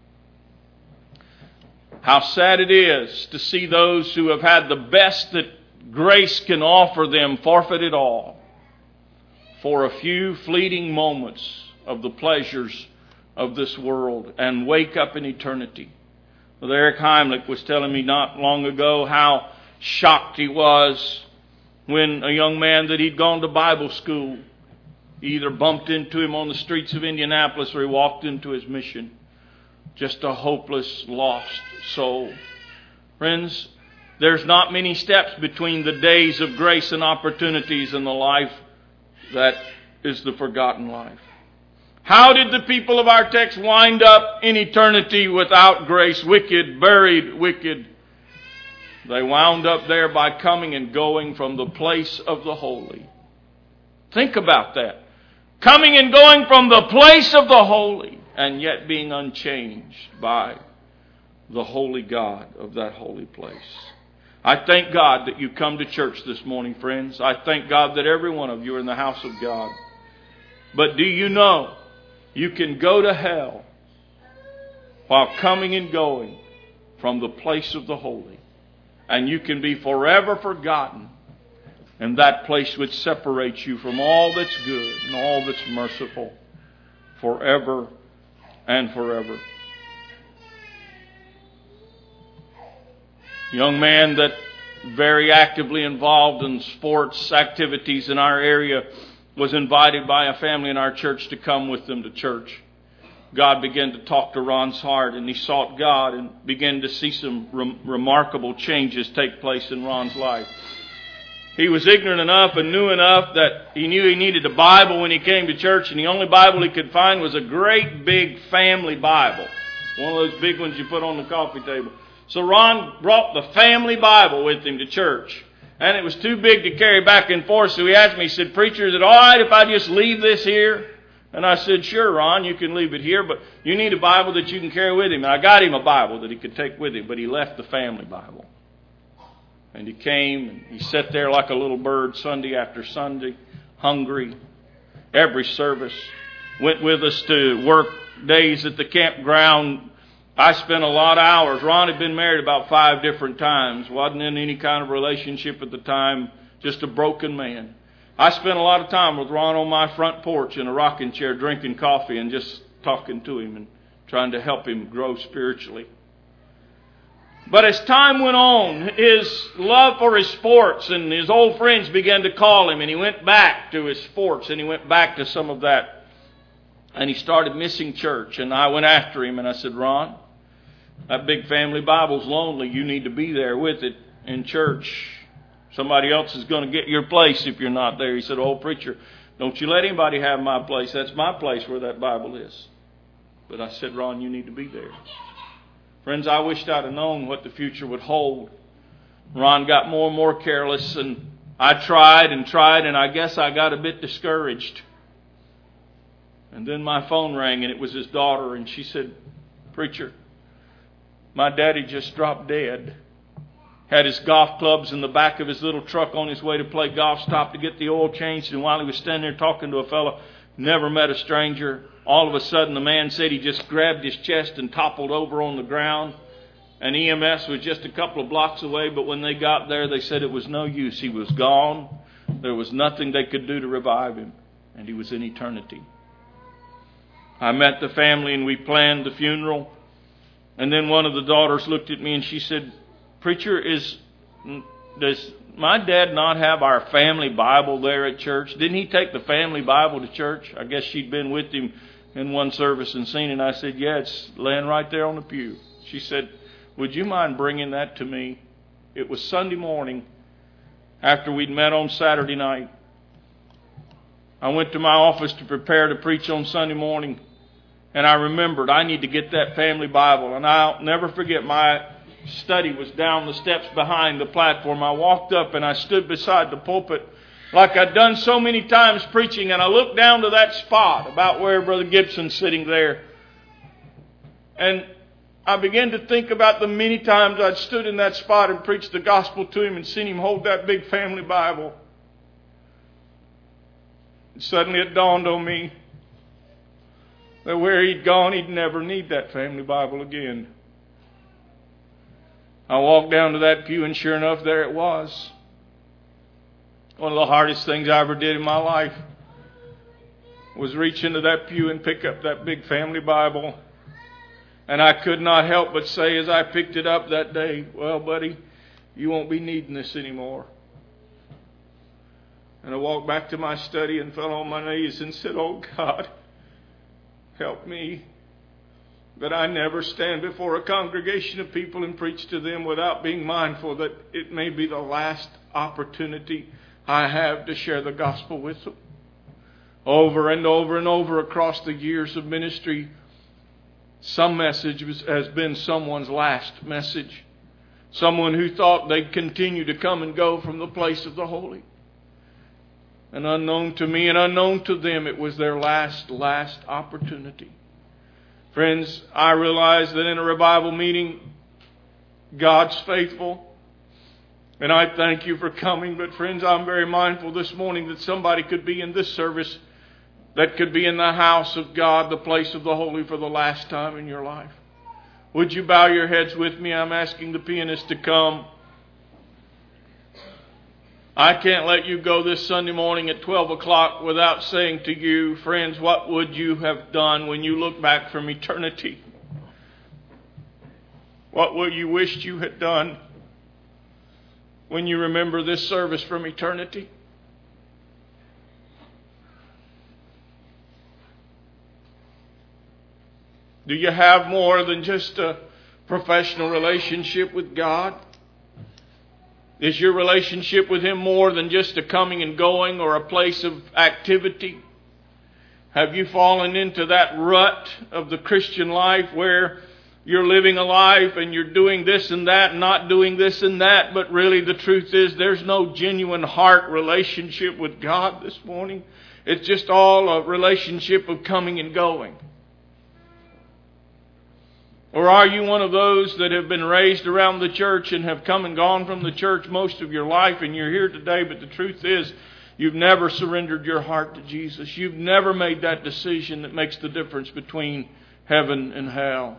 How sad it is to see those who have had the best that grace can offer them forfeit it all for a few fleeting moments of the pleasures of this world and wake up in eternity. Well, Eric Heimlich was telling me not long ago how shocked he was when a young man that he'd gone to Bible school either bumped into him on the streets of Indianapolis or he walked into his mission. Just a hopeless, lost soul. Friends, there's not many steps between the days of grace and opportunities and the life that is the forgotten life. How did the people of our text wind up in eternity without grace? Wicked, buried, wicked. They wound up there by coming and going from the place of the holy. Think about that. Coming and going from the place of the holy and yet being unchanged by the holy God of that holy place. I thank God that you come to church this morning, friends. I thank God that every one of you are in the house of God. But do you know you can go to hell while coming and going from the place of the holy. And you can be forever forgotten. And that place would separate you from all that's good and all that's merciful forever and forever. Young man that very actively involved in sports activities in our area was invited by a family in our church to come with them to church. God began to talk to Ron's heart, and he sought God and began to see some re- remarkable changes take place in Ron's life. He was ignorant enough and knew enough that he knew he needed a Bible when he came to church, and the only Bible he could find was a great big family Bible. One of those big ones you put on the coffee table. So Ron brought the family Bible with him to church. And it was too big to carry back and forth, so he asked me, he said, "Preacher, is it all right if I just leave this here?" And I said, "Sure, Ron, you can leave it here, but you need a Bible that you can carry with him." And I got him a Bible that he could take with him, but he left the family Bible. And he came, and he sat there like a little bird Sunday after Sunday, hungry, every service. Went with us to work days at the campground. I spent a lot of hours. Ron had been married about five different times. Wasn't in any kind of relationship at the time. Just a broken man. I spent a lot of time with Ron on my front porch in a rocking chair drinking coffee and just talking to him and trying to help him grow spiritually. But as time went on, his love for his sports and his old friends began to call him, and he went back to his sports and he went back to some of that. And he started missing church, and I went after him and I said, "Ron, that big family Bible's lonely. You need to be there with it in church. Somebody else is going to get your place if you're not there." He said, "Oh, preacher, don't you let anybody have my place. That's my place where that Bible is." But I said, "Ron, you need to be there." Friends, I wished I'd have known what the future would hold. Ron got more and more careless, and I tried and tried, and I guess I got a bit discouraged. And then my phone rang, and it was his daughter, and she said, "Preacher, my daddy just dropped dead. Had his golf clubs in the back of his little truck on his way to play golf, stopped to get the oil changed, and while he was standing there talking to a fellow, never met a stranger, all of a sudden the man said he just grabbed his chest and toppled over on the ground. And E M S was just a couple of blocks away, but when they got there, they said it was no use. He was gone. There was nothing they could do to revive him, and he was in eternity." I met the family, and we planned the funeral. And then one of the daughters looked at me and she said, "Preacher, is does my dad not have our family Bible there at church? Didn't he take the family Bible to church?" I guess she'd been with him in one service and seen it. And I said, "Yeah, it's laying right there on the pew." She said, "Would you mind bringing that to me?" It was Sunday morning after we'd met on Saturday night. I went to my office to prepare to preach on Sunday morning. And I remembered I need to get that family Bible. And I'll never forget, my study was down the steps behind the platform. I walked up and I stood beside the pulpit like I'd done so many times preaching, and I looked down to that spot about where Brother Gibson's sitting there. And I began to think about the many times I'd stood in that spot and preached the gospel to him and seen him hold that big family Bible. And suddenly it dawned on me that where he'd gone, he'd never need that family Bible again. I walked down to that pew, and sure enough, there it was. One of the hardest things I ever did in my life was reach into that pew and pick up that big family Bible. And I could not help but say as I picked it up that day, well, buddy, you won't be needing this anymore. And I walked back to my study and fell on my knees and said, oh God, help me that I never stand before a congregation of people and preach to them without being mindful that it may be the last opportunity I have to share the gospel with them. Over and over and over across the years of ministry, some message has been someone's last message. Someone who thought they'd continue to come and go from the place of the holy. And unknown to me and unknown to them, it was their last, last opportunity. Friends, I realize that in a revival meeting, God's faithful. And I thank you for coming. But friends, I'm very mindful this morning that somebody could be in this service that could be in the house of God, the place of the holy, for the last time in your life. Would you bow your heads with me? I'm asking the pianist to come. I can't let you go this Sunday morning at twelve o'clock without saying to you, friends, what would you have done when you look back from eternity? What would you wished you had done when you remember this service from eternity? Do you have more than just a professional relationship with God? Is your relationship with Him more than just a coming and going or a place of activity? Have you fallen into that rut of the Christian life where you're living a life and you're doing this and that, not doing this and that, but really the truth is there's no genuine heart relationship with God this morning? It's just all a relationship of coming and going. Or are you one of those that have been raised around the church and have come and gone from the church most of your life and you're here today, but the truth is you've never surrendered your heart to Jesus. You've never made that decision that makes the difference between heaven and hell.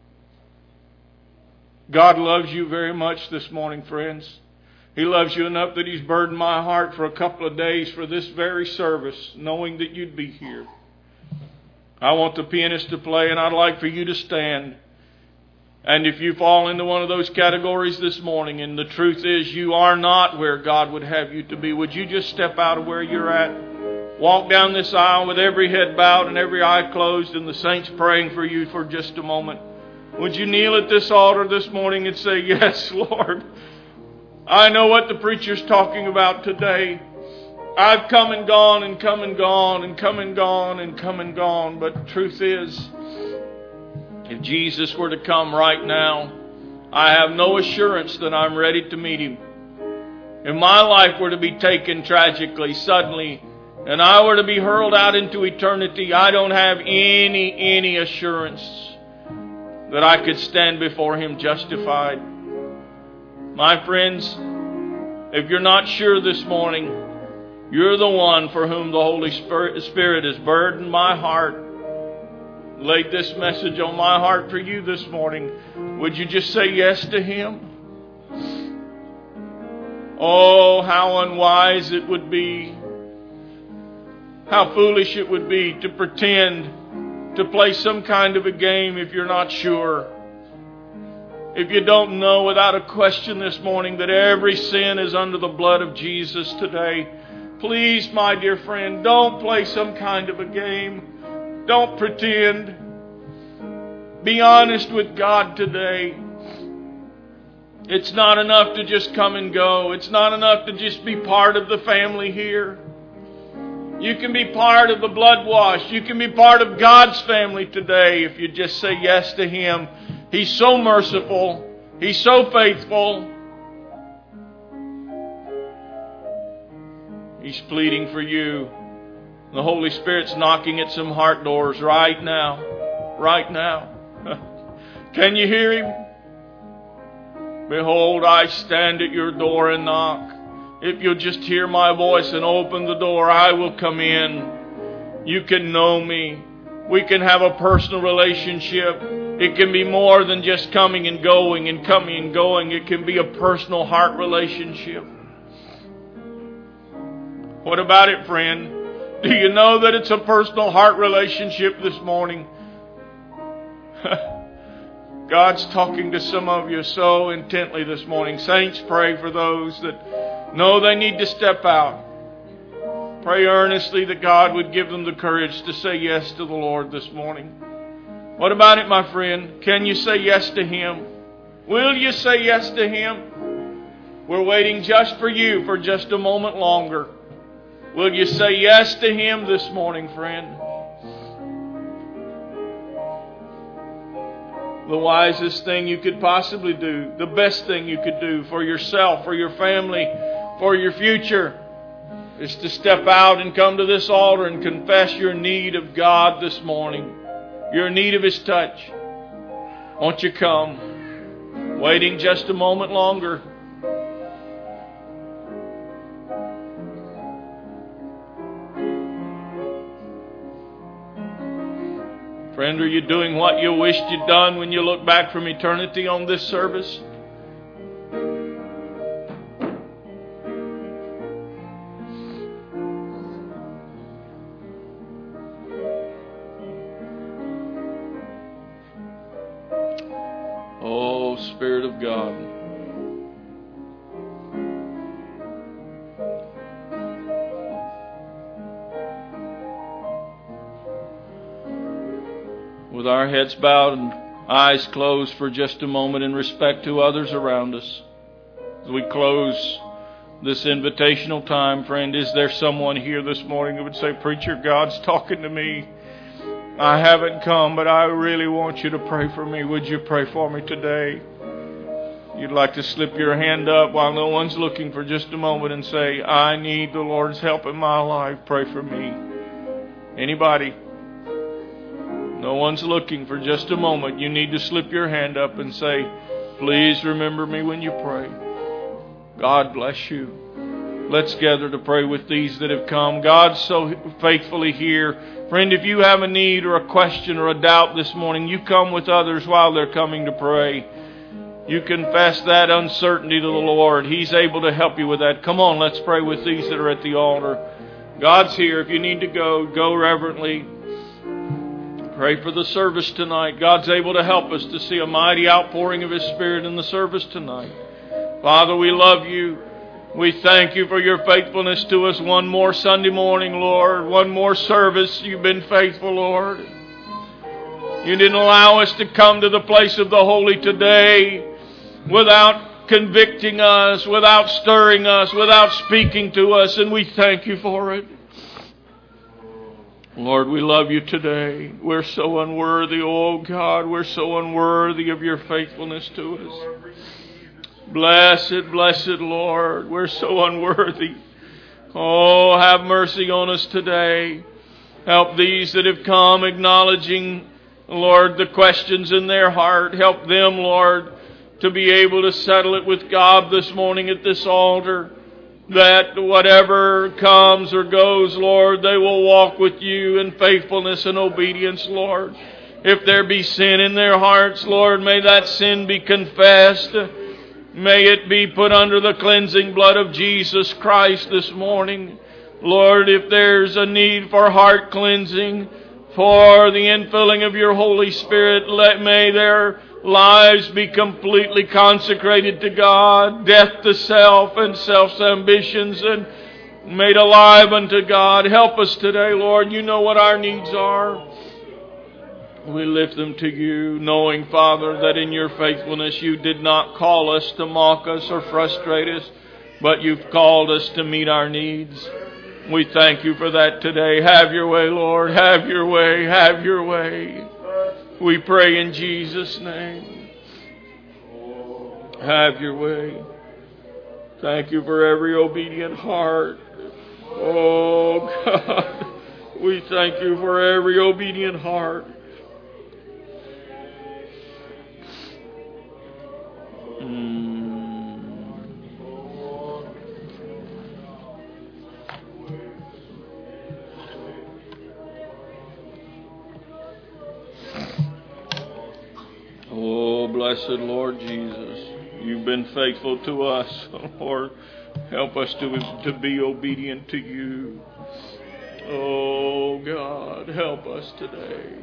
God loves you very much this morning, friends. He loves you enough that He's burdened my heart for a couple of days for this very service, knowing that you'd be here. I want the pianist to play, and I'd like for you to stand. And if you fall into one of those categories this morning, and the truth is you are not where God would have you to be, would you just step out of where you're at? Walk down this aisle with every head bowed and every eye closed, and the saints praying for you for just a moment. Would you kneel at this altar this morning and say, yes, Lord, I know what the preacher's talking about today. I've come and gone and come and gone and come and gone and come and gone. But the truth is, if Jesus were to come right now, I have no assurance that I'm ready to meet Him. If my life were to be taken tragically, suddenly, and I were to be hurled out into eternity, I don't have any, any assurance that I could stand before Him justified. My friends, if you're not sure this morning, you're the one for whom the Holy Spirit has burdened my heart, laid this message on my heart for you this morning. Would you just say yes to Him? Oh, how unwise it would be, how foolish it would be to pretend to play some kind of a game if you're not sure. If you don't know without a question this morning that every sin is under the blood of Jesus today, please, my dear friend, don't play some kind of a game. Don't pretend. Be honest with God today. It's not enough to just come and go. It's not enough to just be part of the family here. You can be part of the blood wash. You can be part of God's family today if you just say yes to Him. He's so merciful. He's so faithful. He's pleading for you. The Holy Spirit's knocking at some heart doors right now. Right now. Can you hear Him? Behold, I stand at your door and knock. If you'll just hear my voice and open the door, I will come in. You can know me. We can have a personal relationship. It can be more than just coming and going and coming and going. It can be a personal heart relationship. What about it, friend? Do you know that it's a personal heart relationship this morning? God's talking to some of you so intently this morning. Saints, pray for those that know they need to step out. Pray earnestly that God would give them the courage to say yes to the Lord this morning. What about it, my friend? Can you say yes to Him? Will you say yes to Him? We're waiting just for you for just a moment longer. Will you say yes to Him this morning, friend? The wisest thing you could possibly do, the best thing you could do for yourself, for your family, for your future, is to step out and come to this altar and confess your need of God this morning. Your need of His touch. Won't you come? Waiting just a moment longer. Friend, are you doing what you wished you'd done when you look back from eternity on this service? Oh, Spirit of God. With our heads bowed and eyes closed for just a moment in respect to others around us, as we close this invitational time, friend, is there someone here this morning who would say, Preacher, God's talking to me. I haven't come, but I really want you to pray for me. Would you pray for me today? You'd like to slip your hand up while no one's looking for just a moment and say, I need the Lord's help in my life. Pray for me. Anybody? No one's looking for just a moment. You need to slip your hand up and say, please remember me when you pray. God bless you. Let's gather to pray with these that have come. God's so faithfully here. Friend, if you have a need or a question or a doubt this morning, you come with others while they're coming to pray. You confess that uncertainty to the Lord. He's able to help you with that. Come on, let's pray with these that are at the altar. God's here. If you need to go, go reverently. Pray for the service tonight. God's able to help us to see a mighty outpouring of His Spirit in the service tonight. Father, we love you. We thank you for your faithfulness to us. One more Sunday morning, Lord. One more service. You've been faithful, Lord. You didn't allow us to come to the place of the holy today without convicting us, without stirring us, without speaking to us, and we thank you for it. Lord, we love you today. We're so unworthy, oh God, we're so unworthy of your faithfulness to us. Blessed, blessed Lord, we're so unworthy. Oh, have mercy on us today. Help these that have come acknowledging, Lord, the questions in their heart. Help them, Lord, to be able to settle it with God this morning at this altar. That whatever comes or goes, Lord, they will walk with you in faithfulness and obedience, Lord. If there be sin in their hearts, Lord, may that sin be confessed. May it be put under the cleansing blood of Jesus Christ this morning. Lord, if there's a need for heart cleansing, for the infilling of your Holy Spirit, let may their lives be completely consecrated to God, death to self and self's ambitions, and made alive unto God. Help us today, Lord. You know what our needs are. We lift them to you, knowing, Father, that in your faithfulness you did not call us to mock us or frustrate us, but you've called us to meet our needs. We thank you for that today. Have your way, Lord. Have your way. Have your way. We pray in Jesus' name. Have your way. Thank you for every obedient heart. Oh God, we thank you for every obedient heart. Oh, blessed Lord Jesus, you've been faithful to us. Lord, help us to, to be obedient to you. Oh, God, help us today.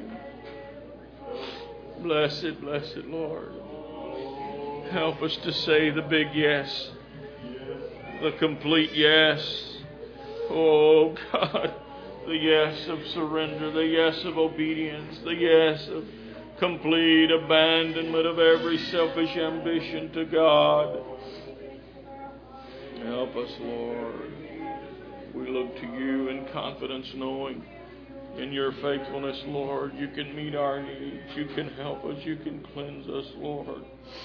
Blessed, blessed Lord. Help us to say the big yes, the complete yes. Oh, God, the yes of surrender, the yes of obedience, the yes of complete abandonment of every selfish ambition to God. Help us, Lord. We look to you in confidence, knowing in your faithfulness, Lord, you can meet our needs. You can help us. You can cleanse us, Lord.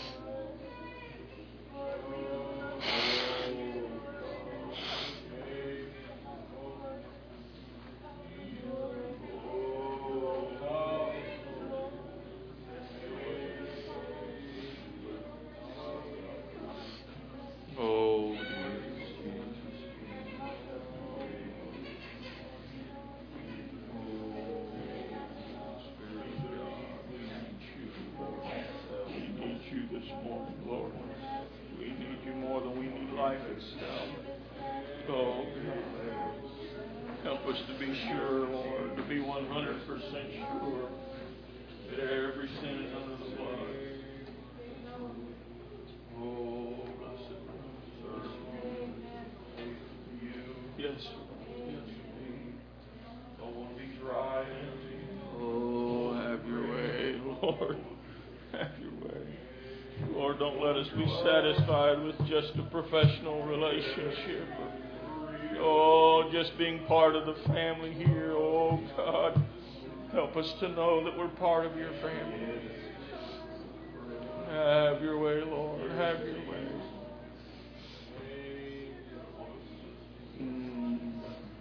Be satisfied with just a professional relationship. Oh, just being part of the family here. Oh, God, help us to know that we're part of your family. Have your way, Lord. Have your way. Mm.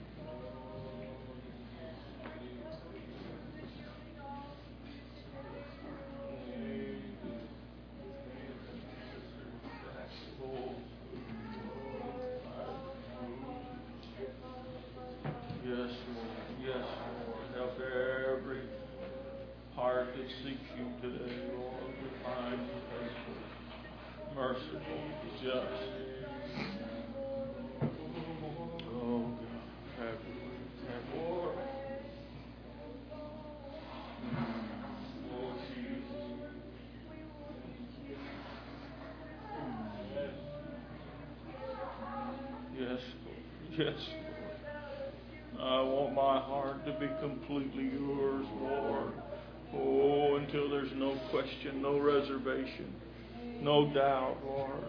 Yes, Lord. I want my heart to be completely yours, Lord. Oh, until there's no question, no reservation, no doubt, Lord.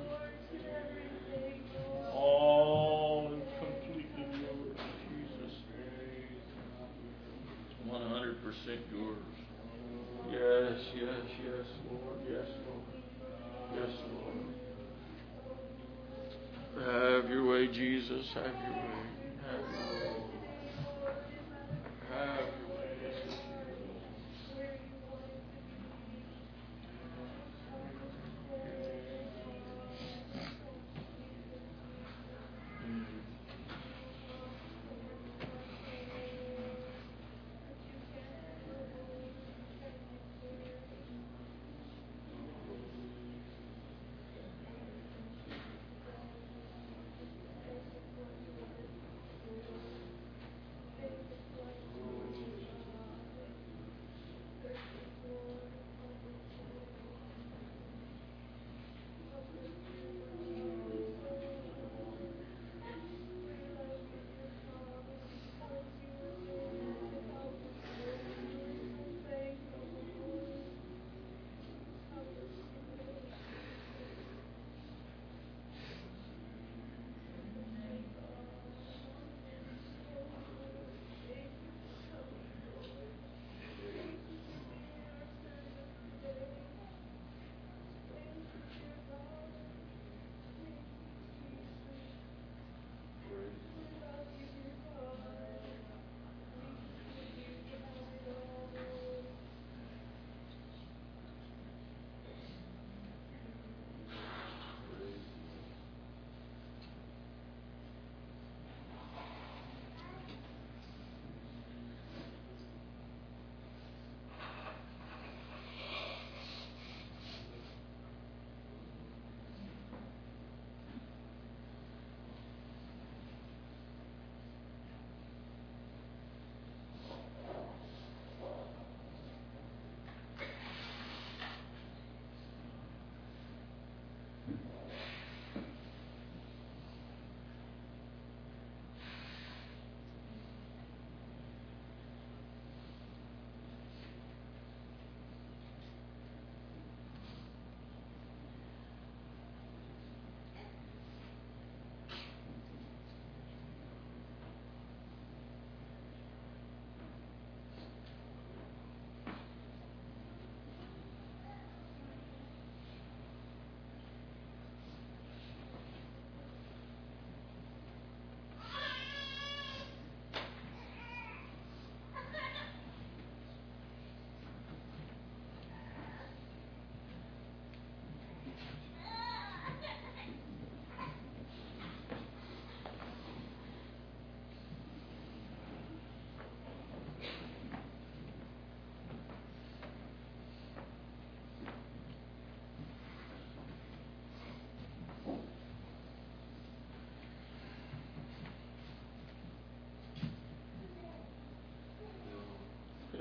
All and completely yours, Jesus. one hundred percent yours. Yes, yes, yes, Lord. Yes, Lord. Yes, Lord. Have your way, Jesus. Have your way. Have your way. Have your way.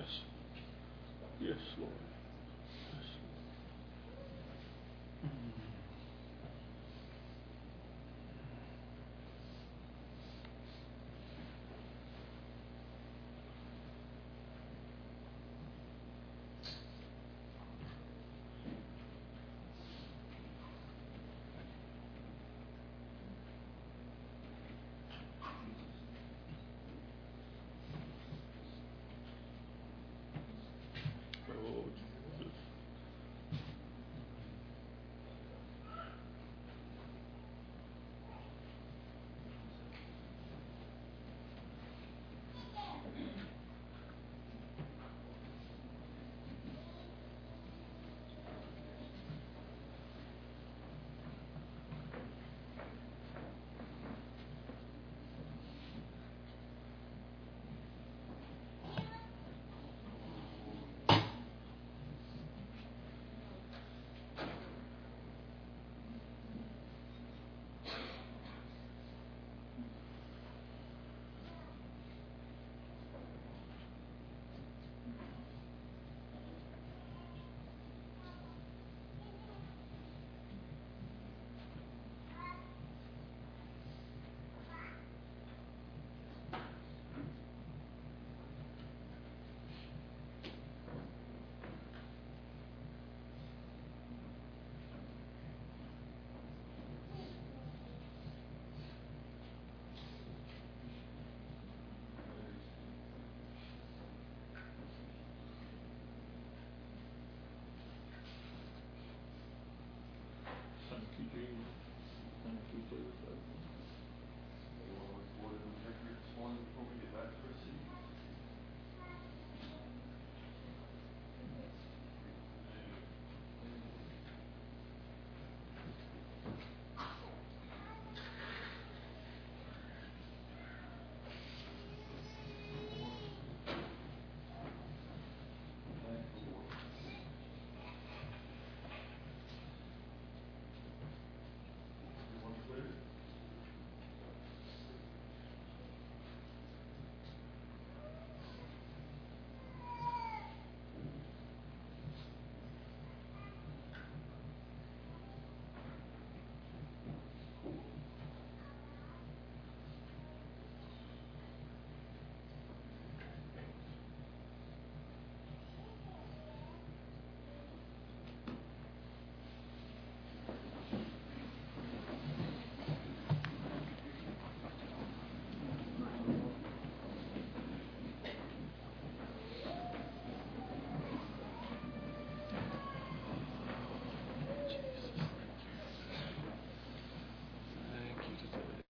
Yes. Yes, Lord.